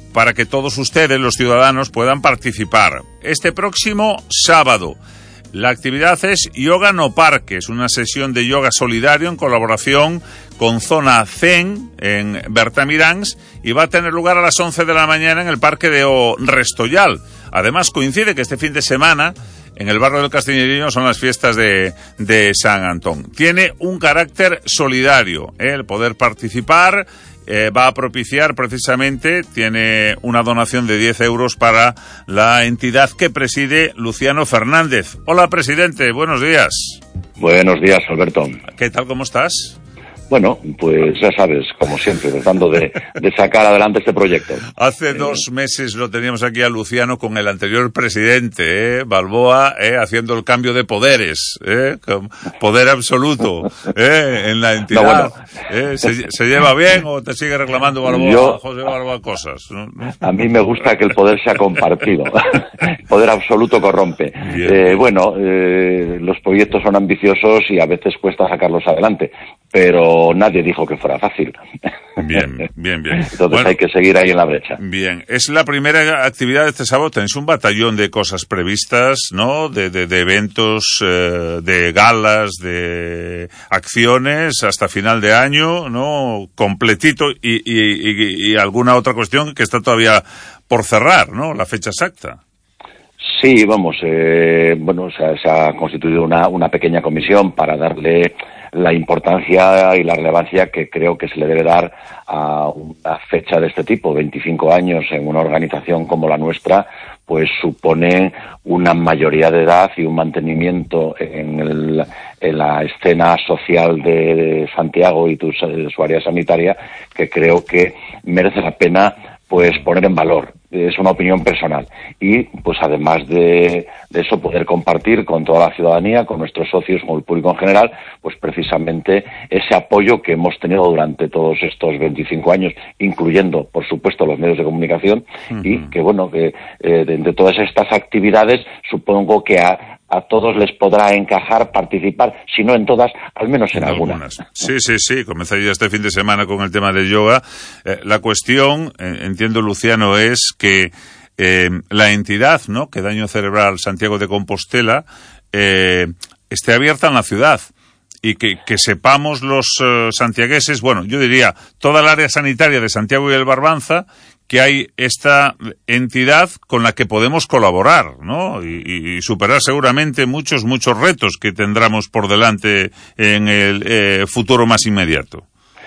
para que todos ustedes, los ciudadanos, puedan participar. Este próximo sábado, la actividad es Yoga No Parque, es una sesión de yoga solidario en colaboración con Zona Zen en Bertamiráns y va a tener lugar a las once de la mañana en el Parque de O Restollal. Además, coincide que este fin de semana en el barrio del Castiñeiriño son las fiestas de, de San Antón. Tiene un carácter solidario, ¿eh? El poder participar eh, va a propiciar precisamente, tiene una donación de diez euros para la entidad que preside Luciano Fernández. Hola, presidente, buenos días. Buenos días, Alberto. ¿Qué tal, cómo estás? Bueno, pues ya sabes, como siempre, tratando de, de sacar adelante este proyecto. Hace dos meses lo teníamos aquí a Luciano con el anterior presidente, ¿eh? Balboa, ¿eh? Haciendo el cambio de poderes, ¿eh? Con poder absoluto, ¿eh? En la entidad. No, bueno. ¿Eh? ¿Se, ¿Se lleva bien o te sigue reclamando Balboa, Yo, José Balboa, cosas? ¿No? A mí me gusta que el poder sea compartido. Poder absoluto corrompe. Eh, bueno, eh, los proyectos son ambiciosos y a veces cuesta sacarlos adelante, pero nadie dijo que fuera fácil. Bien, bien, bien. Entonces bueno, hay que seguir ahí en la brecha. Bien, es la primera actividad de este sábado. Tenéis un batallón de cosas previstas, ¿no? De, de, de eventos, eh, de galas, de acciones hasta final de año, ¿no? Completito y, y, y, y alguna otra cuestión que está todavía por cerrar, ¿no? La fecha exacta. Sí, vamos, eh, bueno, se ha, se ha constituido una, una pequeña comisión para darle la importancia y la relevancia que creo que se le debe dar a una fecha de este tipo. veinticinco años en una organización como la nuestra, pues supone una mayoría de edad y un mantenimiento en, el, en la escena social de, de Santiago y tu, de su área sanitaria que creo que merece la pena pues poner en valor. Es una opinión personal. Y, pues además de, de eso, poder compartir con toda la ciudadanía, con nuestros socios, con el público en general, pues precisamente ese apoyo que hemos tenido durante todos estos veinticinco años, incluyendo, por supuesto, los medios de comunicación, uh-huh. y que, bueno, que eh, de, de todas estas actividades, supongo que a, a todos les podrá encajar participar, si no en todas, al menos en, en algunas. algunas. Sí, sí, sí, comenzaría este fin de semana con el tema del yoga. Eh, la cuestión, eh, entiendo, Luciano, es que eh, la entidad, ¿no?, que Daño Cerebral Santiago de Compostela, eh, esté abierta en la ciudad y que, que sepamos los uh, santiagueses, bueno, yo diría, toda el área sanitaria de Santiago y el Barbanza, que hay esta entidad con la que podemos colaborar, ¿no? Y, y superar seguramente muchos, muchos retos que tendremos por delante en el eh, futuro más inmediato.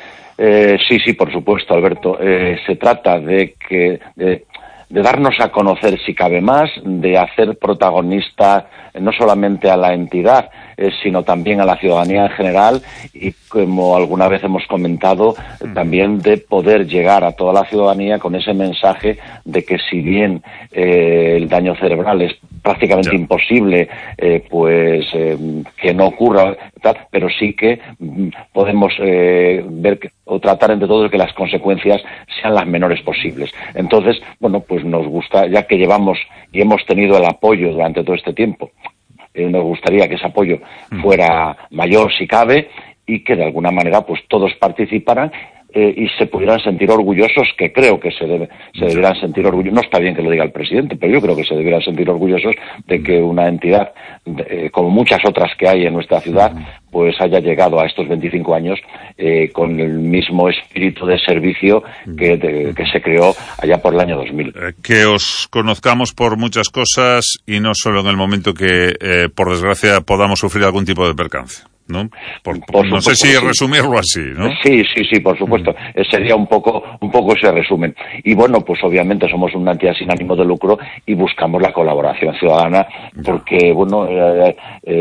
Eh, sí, sí, por supuesto, Alberto. Eh, se trata de que de, de darnos a conocer, si cabe más, de hacer protagonista no solamente a la entidad, eh, sino también a la ciudadanía en general y, como alguna vez hemos comentado, mm. también de poder llegar a toda la ciudadanía con ese mensaje de que si bien eh, el daño cerebral es prácticamente yeah. imposible, eh, pues eh, que no ocurra, tal, pero sí que mm, podemos eh, ver que, o tratar entre todos de que las consecuencias sean las menores posibles. Entonces, bueno, pues nos gusta, ya que llevamos y hemos tenido el apoyo durante todo este tiempo, eh, nos gustaría que ese apoyo fuera mayor si cabe y que de alguna manera pues todos participaran eh, y se pudieran sentir orgullosos, que creo que se debe, se deberán sentir orgullosos. No está bien que lo diga el presidente, pero yo creo que se deberán sentir orgullosos de que una entidad, eh, como muchas otras que hay en nuestra ciudad, pues haya llegado a estos veinticinco años eh, con el mismo espíritu de servicio que, de, que se creó allá por el año dos mil. Eh, que os conozcamos por muchas cosas y no solo en el momento que, eh, por desgracia, podamos sufrir algún tipo de percance, ¿no? Por, por no sé si sí. resumirlo así, ¿no? Sí, sí, sí, por supuesto. Mm. Sería un poco, un poco ese resumen. Y bueno, pues obviamente somos una entidad sin ánimo de lucro y buscamos la colaboración ciudadana porque, bueno, eh,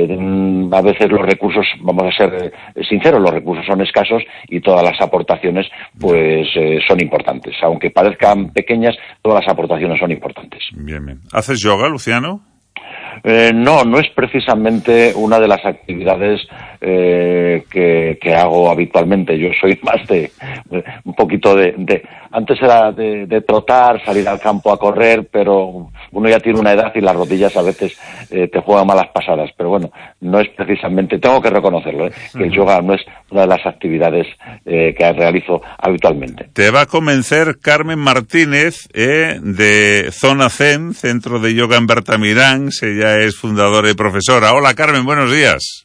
eh, a veces los recursos, vamos a ser eh, sinceros, los recursos son escasos y todas las aportaciones, pues, eh, son importantes. Aunque parezcan pequeñas, todas las aportaciones son importantes. Bien, bien. ¿Haces yoga, Luciano? Eh, no, no es precisamente una de las actividades eh, que, que hago habitualmente. Yo soy más de, de un poquito de, de antes era de, de trotar, salir al campo a correr, pero uno ya tiene una edad y las rodillas a veces eh, te juegan malas pasadas. Pero bueno, no es precisamente, tengo que reconocerlo, ¿eh? que el yoga no es una de las actividades eh, que realizo habitualmente. Te va a convencer Carmen Martínez, eh, de Zona Zen, Centro de Yoga en Bertamirán. Ella es fundadora y profesora. Hola, Carmen, buenos días.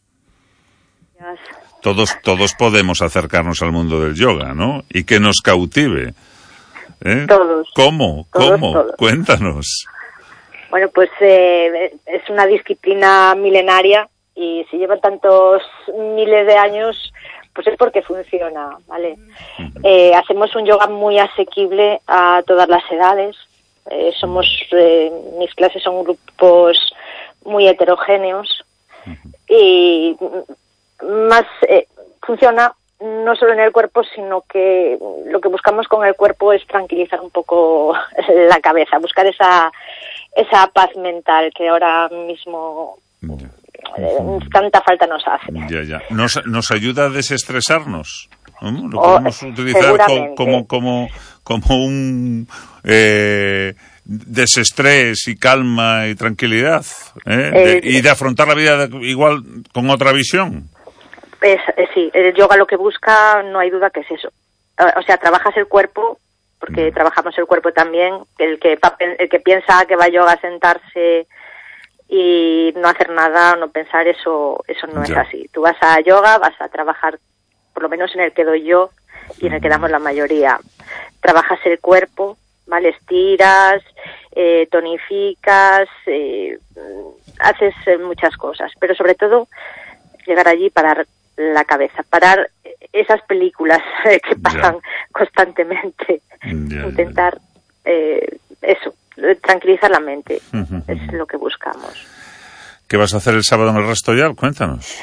Todos, todos podemos acercarnos al mundo del yoga, ¿no? Y que nos cautive. ¿Eh? Todos. ¿Cómo? Todos, ¿Cómo? todos. Cuéntanos. Bueno, pues eh, es una disciplina milenaria y si lleva tantos miles de años, pues es porque funciona, ¿vale? Eh, hacemos un yoga muy asequible a todas las edades. Eh, somos, eh, mis clases son grupos muy heterogéneos y más eh, funciona no solo en el cuerpo, sino que lo que buscamos con el cuerpo es tranquilizar un poco la cabeza, buscar esa esa paz mental que ahora mismo eh, tanta falta nos hace. Ya, ya. Nos, nos ayuda a desestresarnos. ¿No? Lo Oh, podemos utilizar co- seguramente. como como como un eh, desestrés y calma y tranquilidad, ¿eh? De- Eh, y de afrontar la vida de- igual con otra visión. Es, eh, sí, el yoga lo que busca, no hay duda que es eso. Eh, O sea, trabajas el cuerpo, porque trabajamos el cuerpo también. El que, pa- el que piensa que va a yoga a sentarse y no hacer nada, no pensar, eso eso no Ya. es así. Tú vas a yoga, vas a trabajar, por lo menos en el que doy yo y en el que damos la mayoría. Trabajas el cuerpo, ¿vale? Estiras, eh, tonificas, eh, haces eh, muchas cosas, pero sobre todo llegar allí, parar la cabeza, parar esas películas eh, que pasan constantemente, intentar eh, eso, eh, tranquilizar la mente, Ujú, es ujú. lo que buscamos. ¿Qué vas a hacer el sábado en el Resto Ya? Cuéntanos.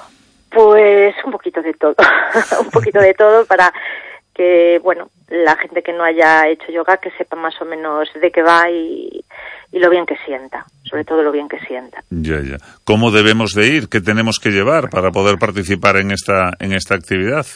Pues un poquito de todo, un poquito de todo para que, bueno, la gente que no haya hecho yoga que sepa más o menos de qué va y, y lo bien que sienta, sobre todo lo bien que sienta. Ya, ya. ¿Cómo debemos de ir? ¿Qué tenemos que llevar para poder participar en esta en esta actividad?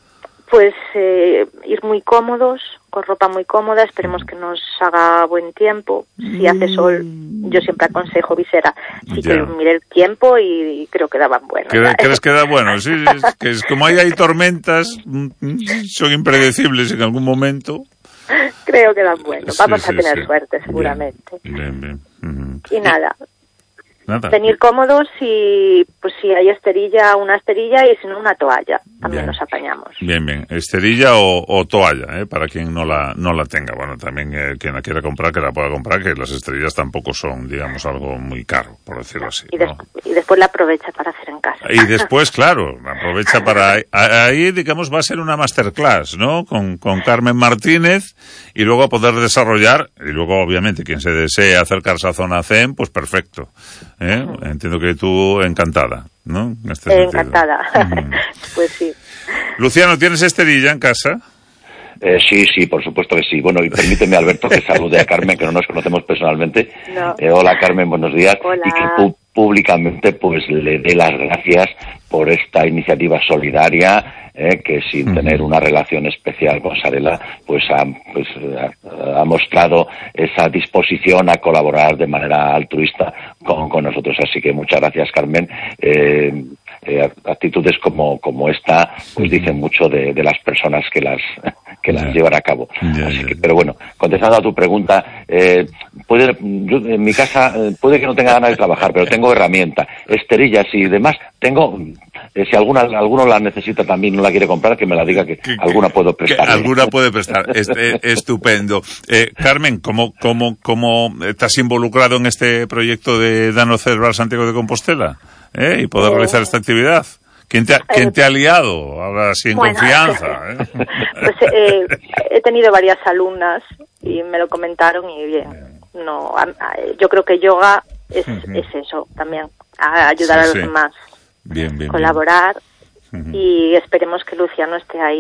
Pues eh, ir muy cómodos, con ropa muy cómoda, esperemos que nos haga buen tiempo. Si hace sol, yo siempre aconsejo visera. Sí Ya. que miré el tiempo y creo que daban bueno. ¿Cre- ¿Crees que da bueno? Sí, es que es, como ahí hay tormentas, mm, mm, son impredecibles en algún momento. Creo que dan bueno. Sí, Vamos sí, a tener sí. suerte, seguramente. Bien, bien. Ujú. Y nada, Nada. venir cómodos y pues si hay esterilla, una esterilla y si no una toalla. También Bien. nos apañamos. Bien, bien. Esterilla o, o toalla, ¿eh? Para quien no la no la tenga. Bueno, también eh, quien la quiera comprar, que la pueda comprar, que las esterillas tampoco son, digamos, algo muy caro, por decirlo así. Y, des- y después la aprovecha para hacer en casa. Y después, claro, aprovecha para... a- Ahí, digamos, va a ser una masterclass, ¿no? Con, con Carmen Martínez y luego poder desarrollar, y luego, obviamente, quien se desee acercarse a Zona Zen, pues perfecto. ¿eh? Entiendo que tú encantada, ¿no? En este Eh, sentido. encantada. Pues sí. Luciano, ¿tienes esterilla en casa? Eh, sí, sí, por supuesto que sí. Bueno, y permíteme, Alberto, que salude a Carmen, que no nos conocemos personalmente. No. Eh, hola, Carmen, buenos días. Hola. Y que pu- públicamente pues le dé las gracias por esta iniciativa solidaria, eh, que sin tener una relación especial con Sarela, pues ha, pues, ha, ha mostrado esa disposición a colaborar de manera altruista con, con nosotros. Así que muchas gracias, Carmen. Eh, eh, actitudes como, como esta pues dicen mucho de, de las personas que las que las llevan a cabo. Así que, pero bueno, contestando a tu pregunta, eh, puede, yo, en mi casa eh, puede que no tenga ganas de trabajar, pero tengo herramientas, esterillas y demás. Tengo, eh, si alguna alguno la necesita también y no la quiere comprar, que me la diga, que alguna puedo Que prestar. alguna puede prestar. Es- eh, estupendo. Eh, Carmen, ¿cómo, cómo, ¿cómo estás involucrado en este proyecto de Danos Cerebro al Santiago de Compostela? ¿Eh? Y poder Eh, realizar esta actividad. ¿Quién te ha, quién te ha liado? Ahora sí, en Bueno. confianza. ¿eh? Pues eh, he tenido varias alumnas y me lo comentaron y bien, no, a- a- yo creo que yoga es, es eso también, a ayudar Sí, a los sí. demás, Bien, bien. colaborar Ujú. y esperemos que Luciano esté ahí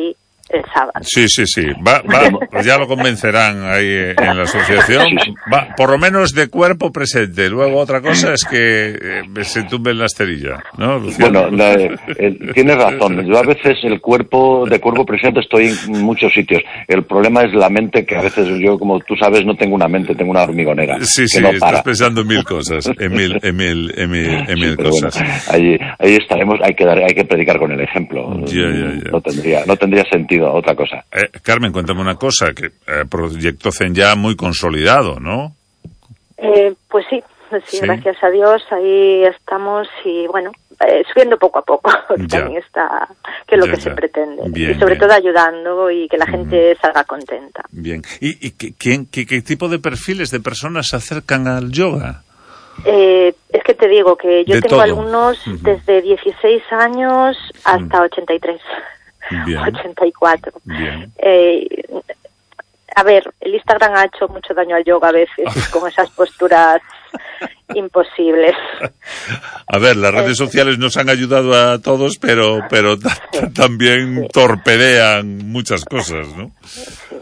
el sábado. Sí, sí, sí. Va, va, ya lo convencerán ahí en la asociación. Va, por lo menos de cuerpo presente. Luego otra cosa es que eh, se tumbe en la esterilla, ¿no, Luciano? Bueno, la, eh, tienes razón. Yo a veces el cuerpo de cuerpo presente estoy en muchos sitios. El problema es la mente, que a veces yo, como tú sabes, no tengo una mente, tengo una hormigonera. Sí, sí, no estás para. pensando en mil cosas, en mil, en mil, en mil, en mil sí, cosas. Bueno, ahí, ahí estaremos. Hay que dar, hay que predicar con el ejemplo. Ya, ya, ya. No tendría, no tendría sentido otra cosa. Eh, Carmen, cuéntame una cosa, que eh, Proyecto Zen ya muy consolidado, ¿no? Eh, pues sí, sí, sí, gracias a Dios, ahí estamos y bueno, eh, subiendo poco a poco, también está, que es lo ya, que ya. se pretende. Bien, y sobre bien. todo ayudando y que la gente uh-huh. salga contenta. Bien, ¿y, y qué, qué, qué, qué tipo de perfiles de personas se acercan al yoga? Eh, es que te digo que yo de tengo todo. alumnos uh-huh. desde dieciséis años hasta uh-huh. ochenta y tres. Bien. ochenta y cuatro. Bien. Eh, a ver, el Instagram ha hecho mucho daño al yoga a veces con esas posturas imposibles. A ver, las redes eh, sociales nos han ayudado a todos, pero pero t- sí, también sí. torpedean muchas cosas, ¿no? Sí.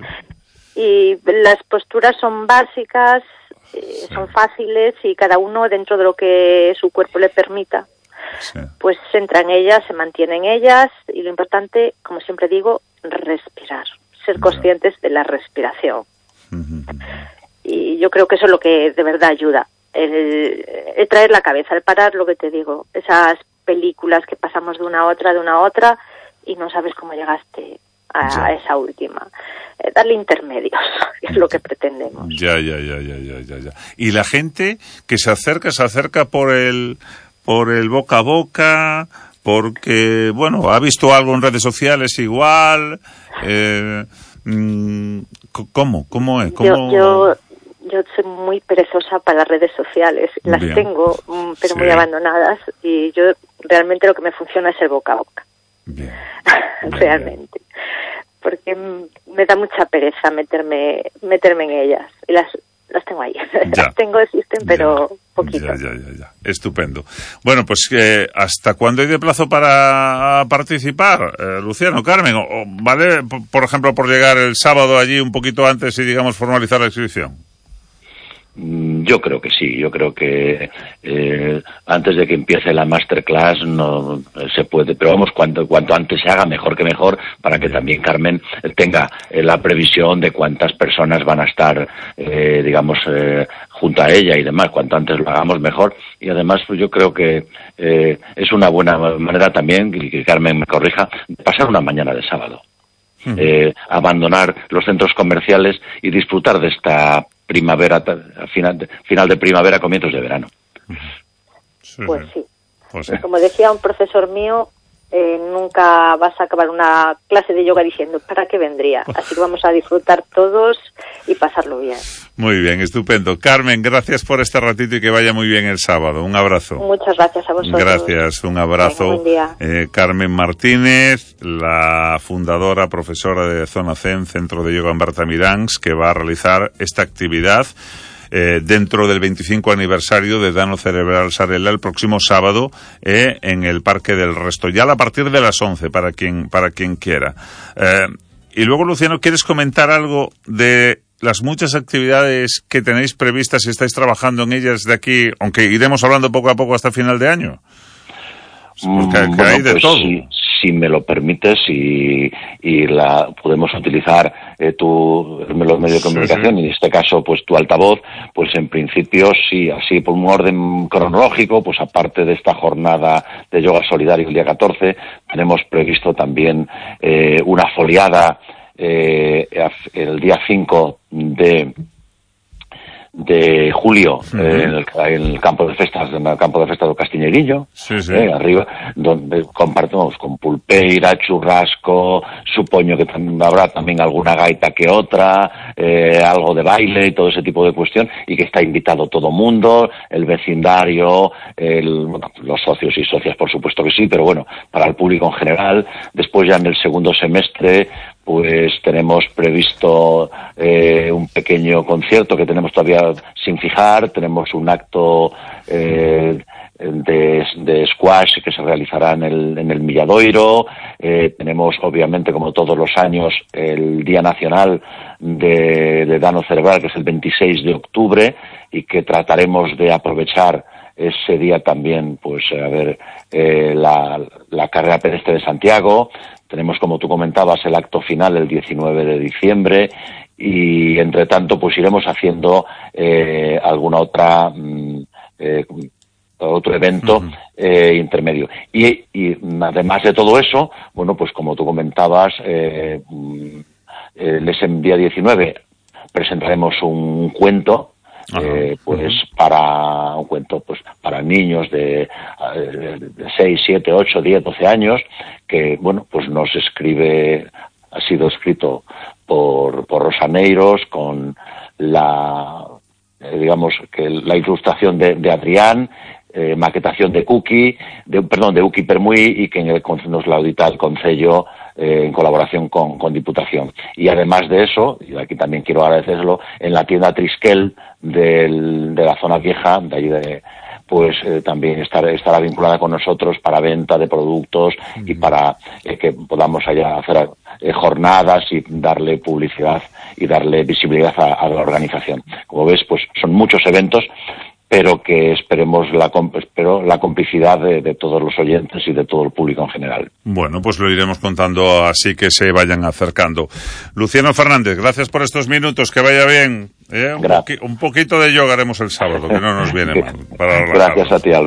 Y las posturas son básicas, eh, sí. son fáciles y cada uno dentro de lo que su cuerpo le permita. Sí. Pues se entra en ellas, se mantiene en ellas y lo importante, como siempre digo, respirar, ser conscientes de la respiración. Uh-huh. Y yo creo que eso es lo que de verdad ayuda, el, el traer la cabeza, el parar, lo que te digo, esas películas que pasamos de una a otra, de una a otra y no sabes cómo llegaste a, sí. a esa última. Eh, darle intermedios, es lo que pretendemos. Ya, ya, ya, ya, ya, ya, ya. Y la gente que se acerca, se acerca por el... por el boca a boca, porque, bueno, ha visto algo en redes sociales igual. Eh, ¿Cómo? ¿Cómo es? ¿Cómo? Yo, yo, yo soy muy perezosa para las redes sociales. Las Bien. tengo, pero sí. muy abandonadas. Y yo realmente lo que me funciona es el boca a boca. Bien. realmente. Porque me da mucha pereza meterme meterme en ellas. Y las... las tengo ahí. Ya. Las tengo, existen, pero ya. poquito. Ya, ya, ya, ya. Estupendo. Bueno, pues eh, ¿hasta cuándo hay de plazo para participar, eh, Luciano, Carmen? O, o, ¿Vale, por, por ejemplo, por llegar el sábado allí un poquito antes y, digamos, formalizar la exhibición? Yo creo que sí, yo creo que eh, antes de que empiece la masterclass no se puede, pero vamos, cuanto, cuanto antes se haga, mejor que mejor, para que también Carmen tenga eh, la previsión de cuántas personas van a estar, eh, digamos, eh, junto a ella y demás. Cuanto antes lo hagamos, mejor. Y además, pues yo creo que eh, es una buena manera también, y que Carmen me corrija, de pasar una mañana de sábado. Uh-huh. Eh, abandonar los centros comerciales y disfrutar de esta primavera, final de, final de primavera, comienzos de verano. Sí, pues sí. Pues sí. Como decía un profesor mío, eh, nunca vas a acabar una clase de yoga diciendo ¿para qué vendría? Así que vamos a disfrutar todos y pasarlo bien. Muy bien, estupendo. Carmen, gracias por este ratito y que vaya muy bien el sábado. Un abrazo. Muchas gracias a vosotros. Gracias, un abrazo. Venga, buen día. Eh, Carmen Martínez, la fundadora, profesora de Zona Zen, Centro de Yoga en Bertamiráns, que va a realizar esta actividad Eh, dentro del veinticinco aniversario de Dano Cerebral Sarela el próximo sábado eh, en el Parque del Restoyal a partir de las once para quien para quien quiera. Eh, y luego, Luciano, ¿quieres comentar algo de las muchas actividades que tenéis previstas y estáis trabajando en ellas de aquí, aunque iremos hablando poco a poco hasta final de año? Porque mm, que bueno, hay de pues todo. Sí. Si me lo permites y, y la podemos utilizar eh, tu, los medios de comunicación, sí, sí. En este caso pues tu altavoz, pues en principio sí, así por un orden cronológico, pues aparte de esta jornada de yoga solidario el día catorce, tenemos previsto también eh, una foliada eh, el día cinco de de julio, uh-huh. eh, en, el, en el campo de festas, en el campo de festas do Castiñeirillo, sí, sí. eh, arriba, donde compartimos con pulpeira, churrasco, supoño que también habrá también alguna gaita que otra, eh, algo de baile y todo ese tipo de cuestión, y que está invitado todo mundo, el vecindario, el, bueno, los socios y socias por supuesto que sí, pero bueno, para el público en general. Después ya en el segundo semestre pues tenemos previsto eh, un pequeño concierto que tenemos todavía sin fijar, tenemos un acto eh, de de, de squash que se realizará en el, en el Milladoiro. Eh, tenemos, obviamente, como todos los años, el Día Nacional de, de Daño Cerebral, que es el veintiséis de octubre, y que trataremos de aprovechar ese día también, pues, a ver, eh, la, la carrera pedestre de Santiago. Tenemos, como tú comentabas, el acto final el diecinueve de diciembre, y entre tanto pues iremos haciendo eh, alguna otra mm, eh, otro evento uh-huh. eh, intermedio y, y además de todo eso, bueno, pues como tú comentabas, eh, el ese día diecinueve presentaremos un cuento. Eh, pues uh-huh. para un cuento pues para niños de, de seis, siete, ocho, diez, doce años, que bueno, pues nos escribe, ha sido escrito por, por Rosa Neiros, con la eh, digamos que la ilustración de, de Adrián, eh, maquetación de Cookie, de, perdón, de Uki Permuy, y que en el, nos la audita el Concello eh, en colaboración con, con Diputación. Y además de eso, y aquí también quiero agradecérselo, en la tienda Triskel del, de la zona vieja, de allí de, pues eh, también estar, estará vinculada con nosotros para venta de productos mm. y para eh, que podamos allá hacer eh, jornadas y darle publicidad y darle visibilidad a, a la organización. Como ves, pues son muchos eventos, pero que esperemos la, espero la complicidad de, de todos los oyentes y de todo el público en general. Bueno, pues lo iremos contando así que se vayan acercando. Luciano Fernández, gracias por estos minutos, que vaya bien. ¿eh? Un, poqui- un poquito de yoga haremos el sábado, que no nos viene mal. Para gracias a ti, Alberto.